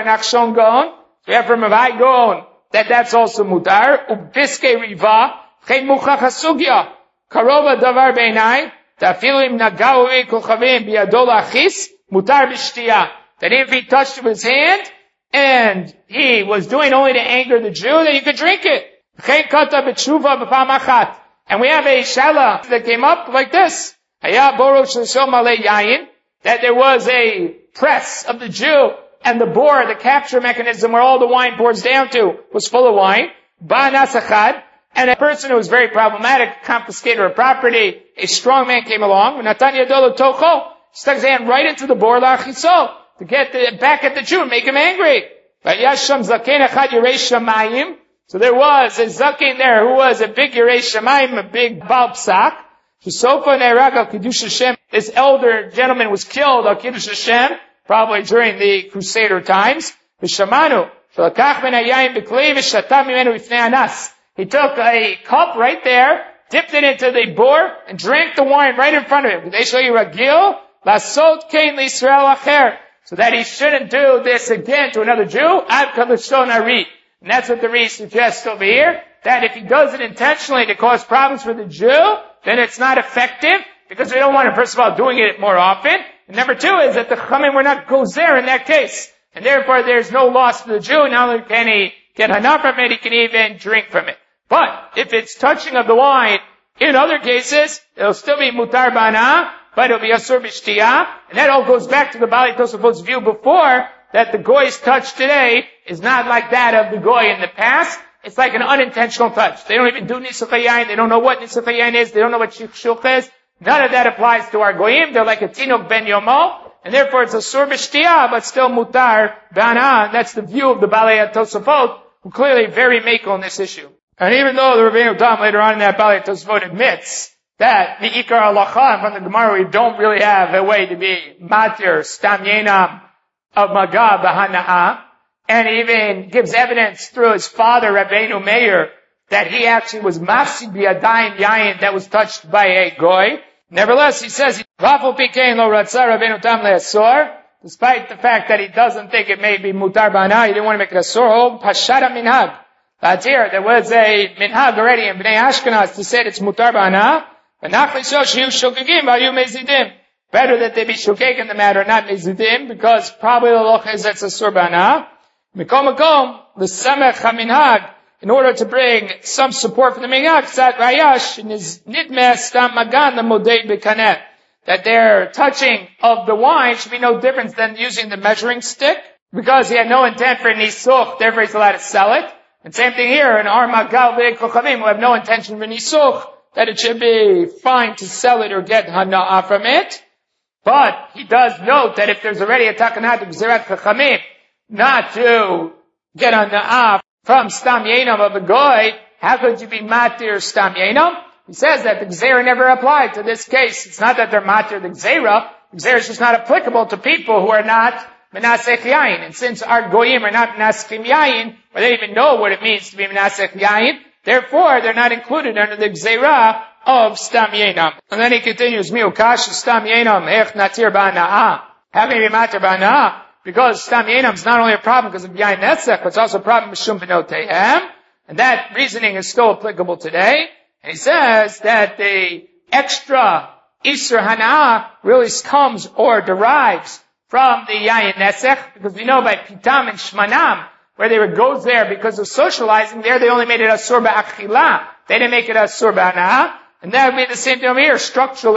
A: Hai Gaon that that's also mutar. Ubiske riva, chen muchach hasugya, karova davar beinai, tafilu im nagau kolchavim biyado lachis, mutar b'shtiyah. That if he touched with his hand, and he was doing only to anger the Jew, then you could drink it. Chen kata b'tshuva b'pam achat. And we have a shala that came up like this. Haya borosh l'shol malei yayin, that there was a press of the Jew, and the bore, the capture mechanism where all the wine pours down to, was full of wine. Ba'anas achad, and a person who was very problematic, confiscator of property, a strong man came along, Natan yadol tocho, stuck his hand right into the bore, lachiso, to get back at the Jew and make him angry. Vayasham zaken achad yirei shamayim. So there was a zaken there who was a big yirei shamayim, a big bal psak. Sofa ne'erag al kiddush Hashem. This elder gentleman was killed al kiddush Hashem, probably during the Crusader times. V'shamanu shalakach ben hayayim b'klei v'shatam mimenu ifnei anas. He took a cup right there, dipped it into the boar, and drank the wine right in front of him. K'dei shelo yiragil lasot kein l'Yisrael acher. So that he shouldn't do this again to another Jew. Ad kadashon ari. And that's what the Ri suggests over here, that if he does it intentionally to cause problems for the Jew, then it's not effective, because we don't want him, first of all, doing it more often. And number two is that the Chachamim were not gozer in that case. And therefore there's no loss for the Jew. Not only can he get hana from it, he can even drink from it. But if it's touching of the wine, in other cases, it'll still be mutar bana, but it'll be asur b'shtiyah. And that all goes back to the Baalei Tosafot's view before, that the goy's touch today is not like that of the goy in the past. It's like an unintentional touch. They don't even do Nisuch HaYayin. They don't know what Nisuch HaYayin is. They don't know what Shikshuk is. None of that applies to our goyim. They're like a tinuk ben yomo. And therefore it's asur b'shtiyah, but still mutar b'ana. That's the view of the Baalei Tosafot, who clearly very makel on this issue. And even though the Rabbeinu Tam later on in that Baalei Tosafot admits that the Ikar Halacha from the Gemara, we don't really have a way to be matir stam yenam of maga b'hana'ah, and even gives evidence through his father, Rabbeinu Meir, that he actually was mafsid b'yadayim yayin that was touched by a goy. Nevertheless, he says, Rafal pikein lo ratzah Rabbeinu Tam le'asor, despite the fact that he doesn't think it may be mutar b'hana'ah, he didn't want to make it asor. Oh, pashara minhag. Here, there was a minhag already in Bnei Ashkenaz to say it's mutar b'hana'ah, and nachli shosh yu shogegim v'ayu mezidim. Better that they be shokek in the matter, not mezidim, because probably the loch is it's asur b'hana'ah. Mikom makom, the samech haminhag, in order to bring some support for the minhag, tzat rayash, in his nidmeh stam magan, the modei b'kaneh, that their touching of the wine should be no different than using the measuring stick, because he had no intent for nisuch, therefore he's allowed to sell it. And same thing here, in our magal v'kochavim, who have no intention for nisuch, that it should be fine to sell it or get hana'ah from it. But he does note that if there's already a takanah to gzerat chachamim, not to get on the from stam yenam of a goy, how could you be matir stam yenam? He says that the gzera never applied to this case. It's not that they're matir the gzera. The gzera is just not applicable to people who are not menasech yayin. And since our goyim are not menasech yayin, or they even know what it means to be menasech yayin, therefore they're not included under the gzera of stam yenam. And then he continues, miukash stam yenam ech natir ba'ana'ah. How can you be matir ba'ana'ah? Because stam yenam is not only a problem because of yayin netzech, but it's also a problem with shum b'notehem. And that reasoning is still applicable today. And he says that the extra isur hana'ah really comes or derives from the yayin netzech, because we know by pitam and shmanam, where they would go there because of socializing, there they only made it asur ba'achila. They didn't make it asur ba'ana'ah. And that would be the same thing over here. Structurally,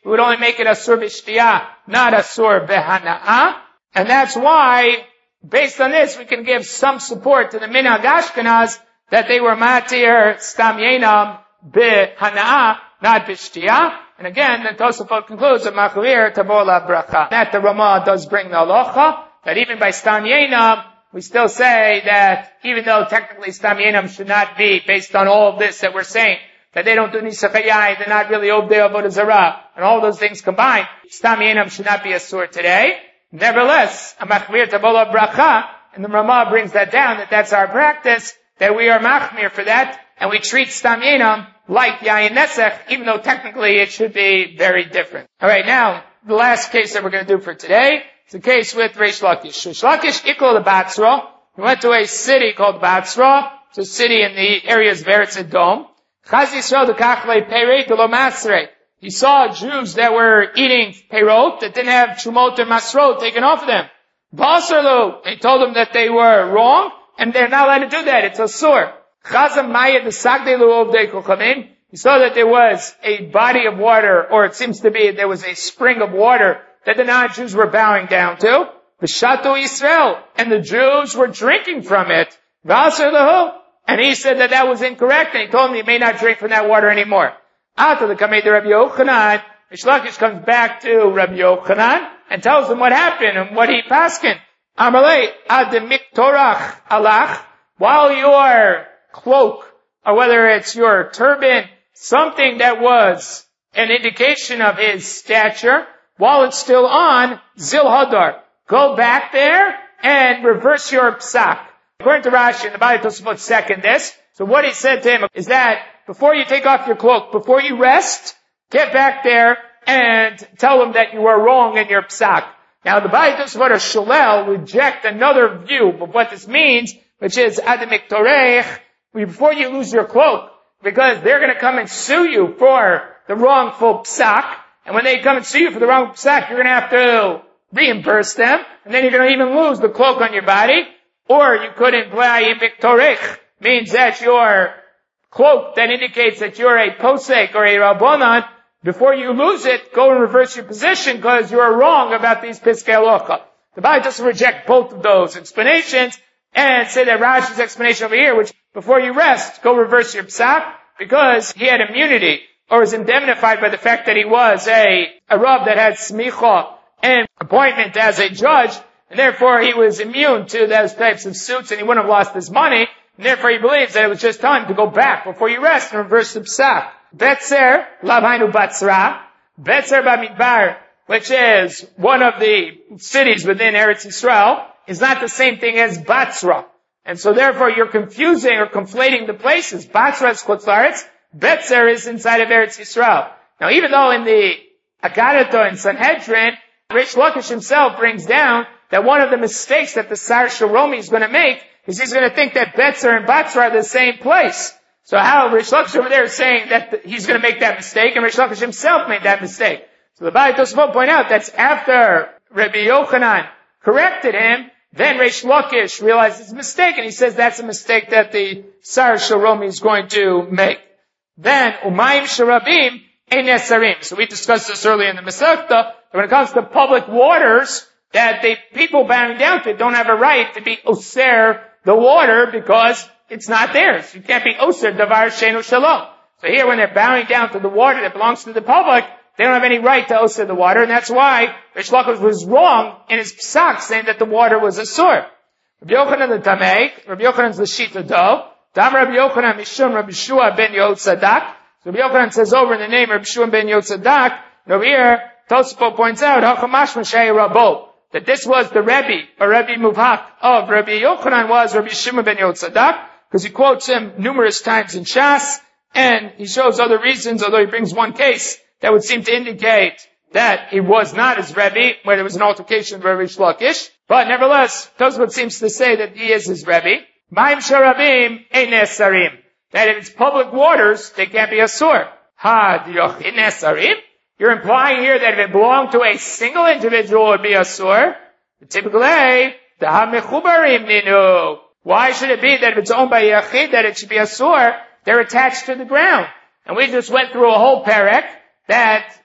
A: we would only make it asur b'shtiyah, not asur b'hana'ah. And that's why, based on this, we can give some support to the minhag Ashkenaz that they were matir stam yenam b'hana'ah, not b'shtiyah. And again, the Tosafot concludes that machlir tavo la bracha. That the Ramah does bring the halacha, that even by stam yenam, we still say that even though technically stam yenam should not be based on all of this that we're saying, that they don't do nisachayai, they're not really obdei avodah zarah, and all those things combined, stam yenam should not be asur today. Nevertheless, a machmir tabola bracha, and the Ramah brings that down, that that's our practice, that we are machmir for that, and we treat stam yenam like yayin nesech, even though technically it should be very different. Alright, now, the last case that we're going to do for today, is a case with Reish Lakish. Reish Lakish ikol the Batzra. He went to a city called Batzra. It's a city in the areas of Eretz Edom. Chaz Yisrael dekachle perei de lo masrei. He saw Jews that were eating perot that didn't have trumot and masrot taken off of them. Basarlu. He told them that they were wrong, and they're not allowed to do that. It's asur. Chazam mayet nesagde lu ovdei kochavim. He saw that there was a body of water, or it seems to be there was a spring of water that the non-Jews were bowing down to. V'shatu Yisrael. And the Jews were drinking from it. V'asar lahu. And he said that that was incorrect, and he told him he may not drink from that water anymore. After the Kamei de Rabbi Yochanan, Reish Lakish comes back to Rabbi Yochanan and tells him what happened and what he paskin. Amalei ademik torach alach. While your cloak, or whether it's your turban, something that was an indication of his stature, while it's still on, Zil Hadar. Go back there and reverse your psak. According to Rashi, and the Bali Tosafot second this. So what he said to him is that before you take off your cloak, before you rest, get back there and tell them that you are wrong in your psak. Now the Bali Tosafot or Shalel reject another view of what this means, which is Adamik Torech, before you lose your cloak, because they're going to come and sue you for the wrongful psak. And when they come and sue you for the wrong psak, you're going to have to reimburse them, and then you're going to even lose the cloak on your body. Or you could imply imik torech, means that your cloak that indicates that you're a posek or a rabbanan, before you lose it, go and reverse your position because you're wrong about these piskei halacha. The Bible doesn't reject both of those explanations and say that Rashi's explanation over here, which before you rest, go reverse your psak, because he had immunity or was indemnified by the fact that he was a Rav that had smicha and appointment as a judge, and therefore he was immune to those types of suits and he wouldn't have lost his money, and therefore he believes that it was just time to go back before you rest and reverse the psak. Betzer, Lavhainu Batzra, Betzer Bamidbar, which is one of the cities within Eretz Yisrael, is not the same thing as Batzra. And so therefore you're confusing or conflating the places. Batzra is Chutz La'aretz, Betzer is inside of Eretz Yisrael. Now even though in the Agadah in Sanhedrin, Reish Lakish himself brings down that one of the mistakes that the Sar Shalomi is going to make is he's going to think that Betzer and Batzra are the same place. So how Reish Lakish over there is saying that he's going to make that mistake, and Reish Lakish himself made that mistake. So the Bali Tosafot point out that's after Rabbi Yochanan corrected him, then Reish Lakish realized it's a mistake, and he says that's a mistake that the Sar Shalomi is going to make. Then Umayim Sharabim Ein Nesarim. So we discussed this earlier in the Masechta, that when it comes to public waters, that the people bowing down to it don't have a right to be oser the water because it's not theirs. You can't be oser davar shenu shalom. So here when they're bowing down to the water that belongs to the public, they don't have any right to oser the water, and that's why Reish Lakish was wrong in his psak saying that the water was asur. Rabbi Yochanan the Tameik, Rabbi Yochanan's the Shita Do, Dam Rabbi Yochanan Mishum Rabbi Shua ben Yotzadak. So Rabbi Yochanan says over in the name of Rabbi Shua ben Yotzadak, and over here, Tosafot points out, Hachamash Mashai Rabo, that this was the Rebbe, or Rebbe Muvhak of Rabbi Yochanan was Rabbi Shimon ben Yotzadak, because he quotes him numerous times in Shas, and he shows other reasons, although he brings one case that would seem to indicate that he was not his Rebbe, where there was an altercation with Reish Lakish. But nevertheless, Tosafot seems to say that he is his Rebbe. Ma'im Sharabim Ein Nesarim. That if it's public waters, they can't be asur. Ha Diyoch Ein Nesarim. You're implying here that if it belonged to a single individual, it would be asur. Typically, the ha-mechubarim ninu. Why should it be that if it's owned by Yachid, that it should be asur? They're attached to the ground. And we just went through a whole perek that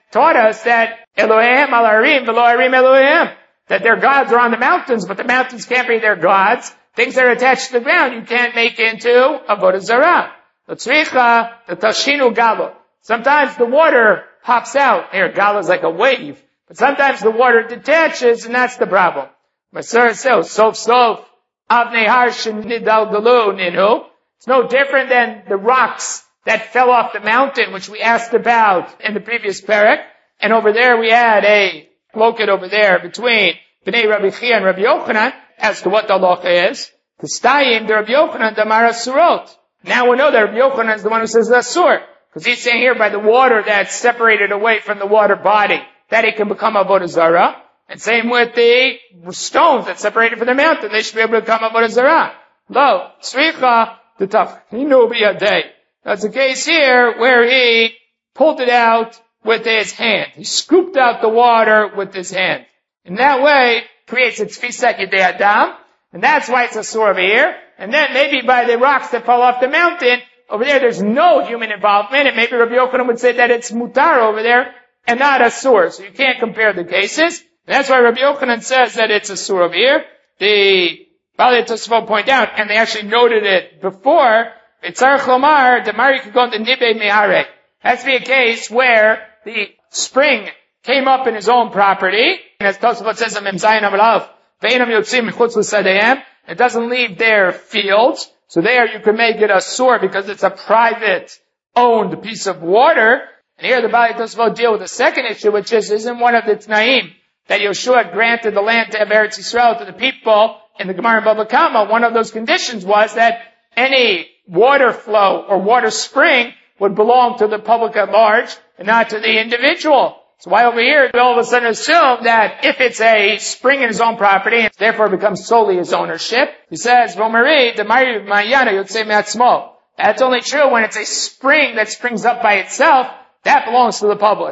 A: taught us that Elohim al Harim v'lo Harim Elohim, that their gods are on the mountains, but the mountains can't be their gods. Things that are attached to the ground you can't make into avodah zarah. L'tzricha the tashinu galo. Sometimes the water pops out. Here, galo is like a wave, but sometimes the water detaches, and that's the problem. Masar says, sof avnei har shenidaldalu ninu. It's no different than the rocks that fell off the mountain, which we asked about in the previous parak. And over there we had a loket over there between Bnei Rabbi Chia and Rabbi Yochanan as to what the halacha is. K'stayim the Rabbi Yochanan damar asurot. Now we know that Rabbi Yochanan is the one who says asur, because he's saying here by the water that's separated away from the water body, that it can become avodah zarah. And same with the stones that's separated from the mountain, they should be able to become avodah zarah. Lo, tzricha the tafhinu biyadei. That's the case here where he pulled it out with his hand. He scooped out the water with his hand. In that way, creates a tfisat yedei adam, and that's why it's a asur over here. And then maybe by the rocks that fall off the mountain, over there's no human involvement, and maybe Rabbi Yochanan would say that it's mutar over there, and not asur. So you can't compare the cases. And that's why Rabbi Yochanan says that it's a asur over here. The Balei Tosafot point out, and they actually noted it before, Itzar Chlomar, the Mari Kagon the Nibe Mehare. Has to be a case where the spring came up in his own property, and as Tosafot says in Mem Zayin Amalav, Ve'enam Yotzim Chutz L'Sadeim, it doesn't leave their fields, so there you can make it a asur because it's a private owned piece of water. And here the Balei Tosafot deal with the second issue, which isn't one of the Tnaim that Yeshua granted the land to Eretz Yisrael to the people in the Gemara in Baba Kama. One of those conditions was that any water flow or water spring would belong to the public at large and not to the individual. So why over here we all of a sudden assume that if it's a spring in his own property, and therefore becomes solely his ownership? He says, Romari, the Mari Mayana, you'd say Matzmo. That's only true when it's a spring that springs up by itself. That belongs to the public.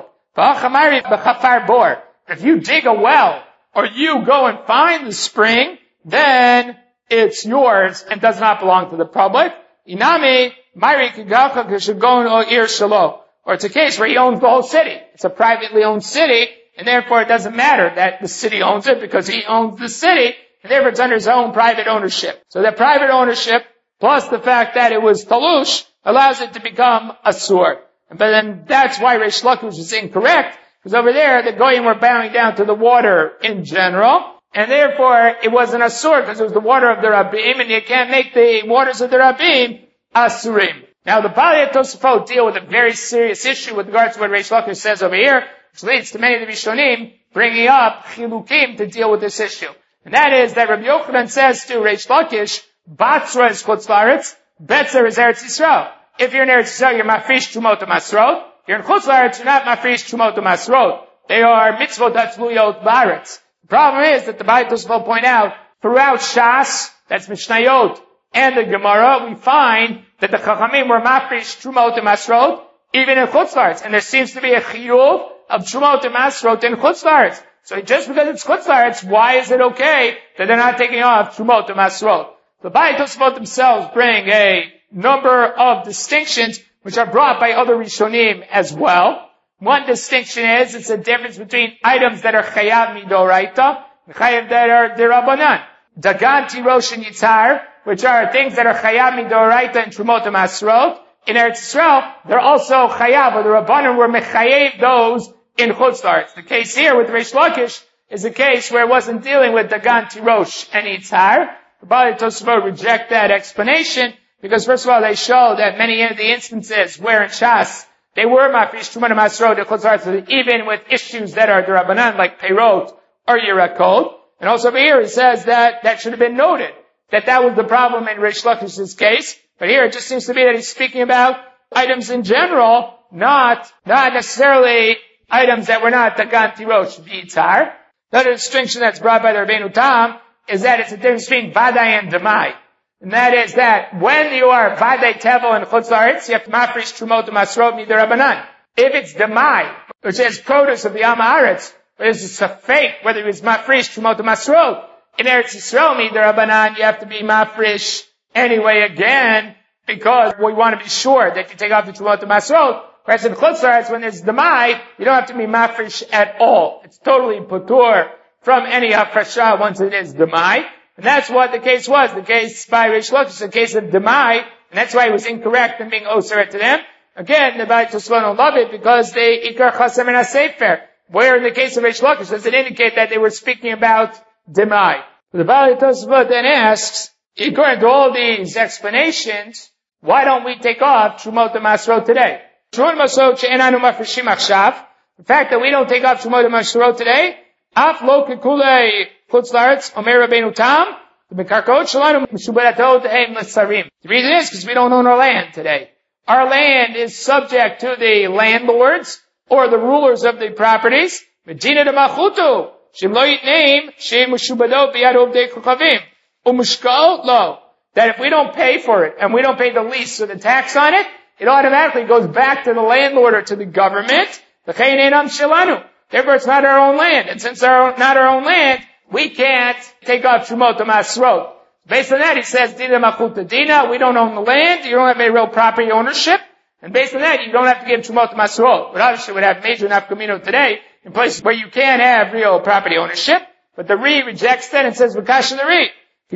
A: If you dig a well, or you go and find the spring, then it's yours and does not belong to the public. Inami, or it's a case where he owns the whole city. It's a privately owned city, and therefore it doesn't matter that the city owns it because he owns the city, and therefore it's under his own private ownership. So that private ownership, plus the fact that it was talush, allows it to become asur. But then that's why Reish Lakish is incorrect, because over there the goyim were bowing down to the water in general, and therefore it wasn't asur because it was the water of the Rabbim, and you can't make the waters of the Rabbim asurim. Now the Balei Tosafot deal with a very serious issue with regards to what Reish Lakish says over here, which leads to many of the Rishonim bringing up chilukim to deal with this issue. And that is that Rabbi Yochanan says to Reish Lakish, Batzra is Chutz La'aretz, Betzer is Eretz Yisrael. If you're in Eretz Yisrael, you're mafrish Trumot Masrot. If you're in Chutz La'aretz, you're not mafrish Trumot Masrot. They are mitzvot hatzluyot ba'aretz. The problem is that the Balei Tosafot point out, throughout Shas, that's Mishnayot, and the Gemara, we find that the Chachamim were mafrish Trumot Masrot, even in Chutz La'aretz. And there seems to be a chiyuv of Trumot Masrot in Chutz La'aretz. So just because it's Chutz La'aretz, why is it okay that they're not taking off Trumot Masrot? The Balei Tosafot themselves bring a number of distinctions which are brought by other Rishonim as well. One distinction is, it's a difference between items that are chayav midoraita and chayav that are derabanan. Dagan, tirosh, and yitzhar, which are things that are chayav midoraita and trumot masrot. In Eretz Yisrael, they're also chayav, or the rabbanan were mechayev those in Chutz La'aretz. The case here with Reish Lakish is a case where it wasn't dealing with dagan, tirosh, and yitzhar. The Balei Tosafot reject that explanation, because first of all, they show that many of the instances where in Shas, they were mafrish Trumot Masrot, even with issues that are derabanan, like Peirot or Yirakot. And also over here, he says that should have been noted, that was the problem in Reish Lakish's case. But here it just seems to be that he's speaking about items in general, not necessarily items that were not Dagan, Tirosh, V'itzar. Another distinction that's brought by the Rabbeinu Tam is that it's a difference between Vadai and Demai. And that is that when you are Vadai Tevel and Chutz La'aretz, you have to mafrish Trumot Masrot Midirabanan. If it's Demai, which is produce of the Am Haaretz, but it's a fake, whether it was mafrish Trumot Masrot, in Eretz Yisrael Midirabanan, you have to be mafrish anyway again, because we want to be sure that you take off the Trumot Masrot, Whereas in Chutz La'aretz, when there's Demai, you don't have to be mafresh at all. It's totally patur from any hafrasha once it is Demai. And that's what the case was. The case by Reish Lakish, the case of Demai, and that's why it was incorrect in being oseret to them. Again, the Beit Tosfot don't love it because they ikar chasam and sefer. Where in the case of Reish Lakish does it indicate that they were speaking about Demai? The Beit Tosfot then asks, according to all these explanations, why don't we take off Trumot Masrot today? The fact that we don't take off Trumot Masrot today, Af lo kekulei Chutz La'aretz Omer Rabbeinu Tam, the reason is because we don't own our land today. Our land is subject to the landlords or the rulers of the properties. Medina de Machutu, Shem lo yitneim, Shem Mushubado Biyad Ovdei Kochavim, Umushkaot lo, that if we don't pay for it and we don't pay the lease or the tax on it, it automatically goes back to the landlord or to the government. Therefore, it's not our own land. And since it's not our own land, we can't take off Trumot Masrot. Based on that, he says, Dina Machuta Dina, we don't own the land, you don't have any real property ownership, and based on that, you don't have to give Trumot Masrot. But obviously, would have major nafkamino today, in places where you can have real property ownership, but the Ri rejects that and says, V'kash in the Ri.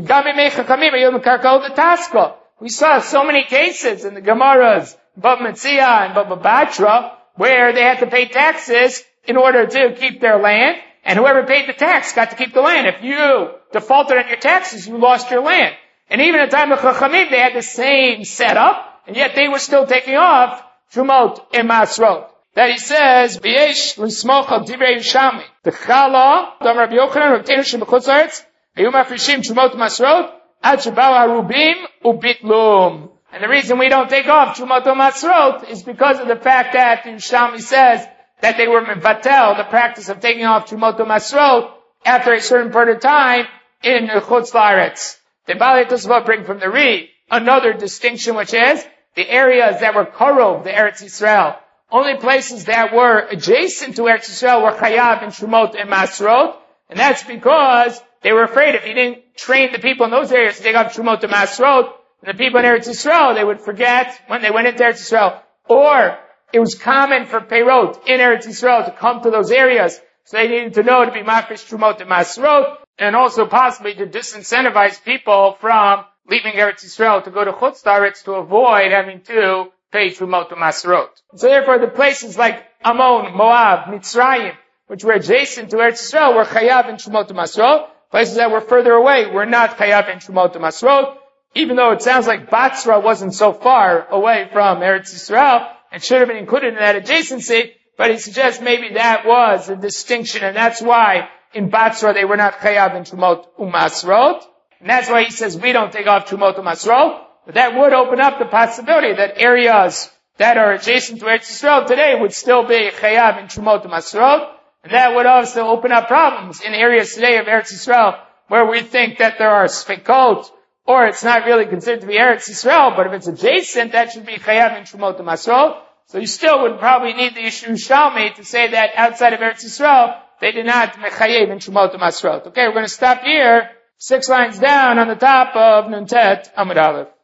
A: We saw so many cases in the Gemaras, Bava Metzia and Bava Batra, where they had to pay taxes in order to keep their land, and whoever paid the tax got to keep the land. If you defaulted on your taxes, you lost your land. And even at the time of Chachamim, they had the same setup, and yet they were still taking off Trumot and Masrot. That he says, V'yesh l'smoch al divrei Yerushalmi. T'chala, Dam Rabbi Yochanan, Rav Teinu Shem B'chutz La'aretz, Hayu mafrishim Trumot Masrot, Ad shebao harubim ubitlum. And the reason we don't take off Trumot Masrot is because of the fact that the Yerushalmi says that they were mevatel, the practice of taking off Trumot Masrot after a certain period of time in Chutz La'aretz. The Baalei Tosfot bring from the Ri another distinction, which is the areas that were Karov, the Eretz Yisrael. Only places that were adjacent to Eretz Yisrael were Chayav and Trumot and Masrot, and that's because they were afraid if you didn't train the people in those areas to take off Trumot and Masrot, the people in Eretz Yisrael, they would forget when they went into Eretz Yisrael. Or it was common for Peirot in Eretz Yisrael to come to those areas, so they needed to know to be Mafresh Trumot and Masrot, and also possibly to disincentivize people from leaving Eretz Yisrael to go to Chutz La'aretz to avoid having to pay Trumot and Masrot. So therefore the places like Ammon, Moab, Mitzrayim, which were adjacent to Eretz Yisrael, were Chayav and Trumot and Masrot. Places that were further away were not Chayav and Trumot and Masrot. Even though it sounds like Batzra wasn't so far away from Eretz Yisrael, and should have been included in that adjacency, but he suggests maybe that was a distinction, and that's why in Batzra they were not Chayav and Trumot Umasrot, and that's why he says we don't take off Trumot Umasrot, but that would open up the possibility that areas that are adjacent to Eretz Yisrael today would still be Chayav and Trumot Umasrot, and that would also open up problems in areas today of Eretz Yisrael where we think that there are Sfekot, or it's not really considered to be Eretz Yisrael, but if it's adjacent, that should be Chayav and Trumot Masrot. So you still would probably need the Yerushalmi to say that outside of Eretz Yisrael, they did not Mechayev and Trumot Masrot. Okay, we're going to stop here, 6 lines down on the top of Nuntet Amud Aleph.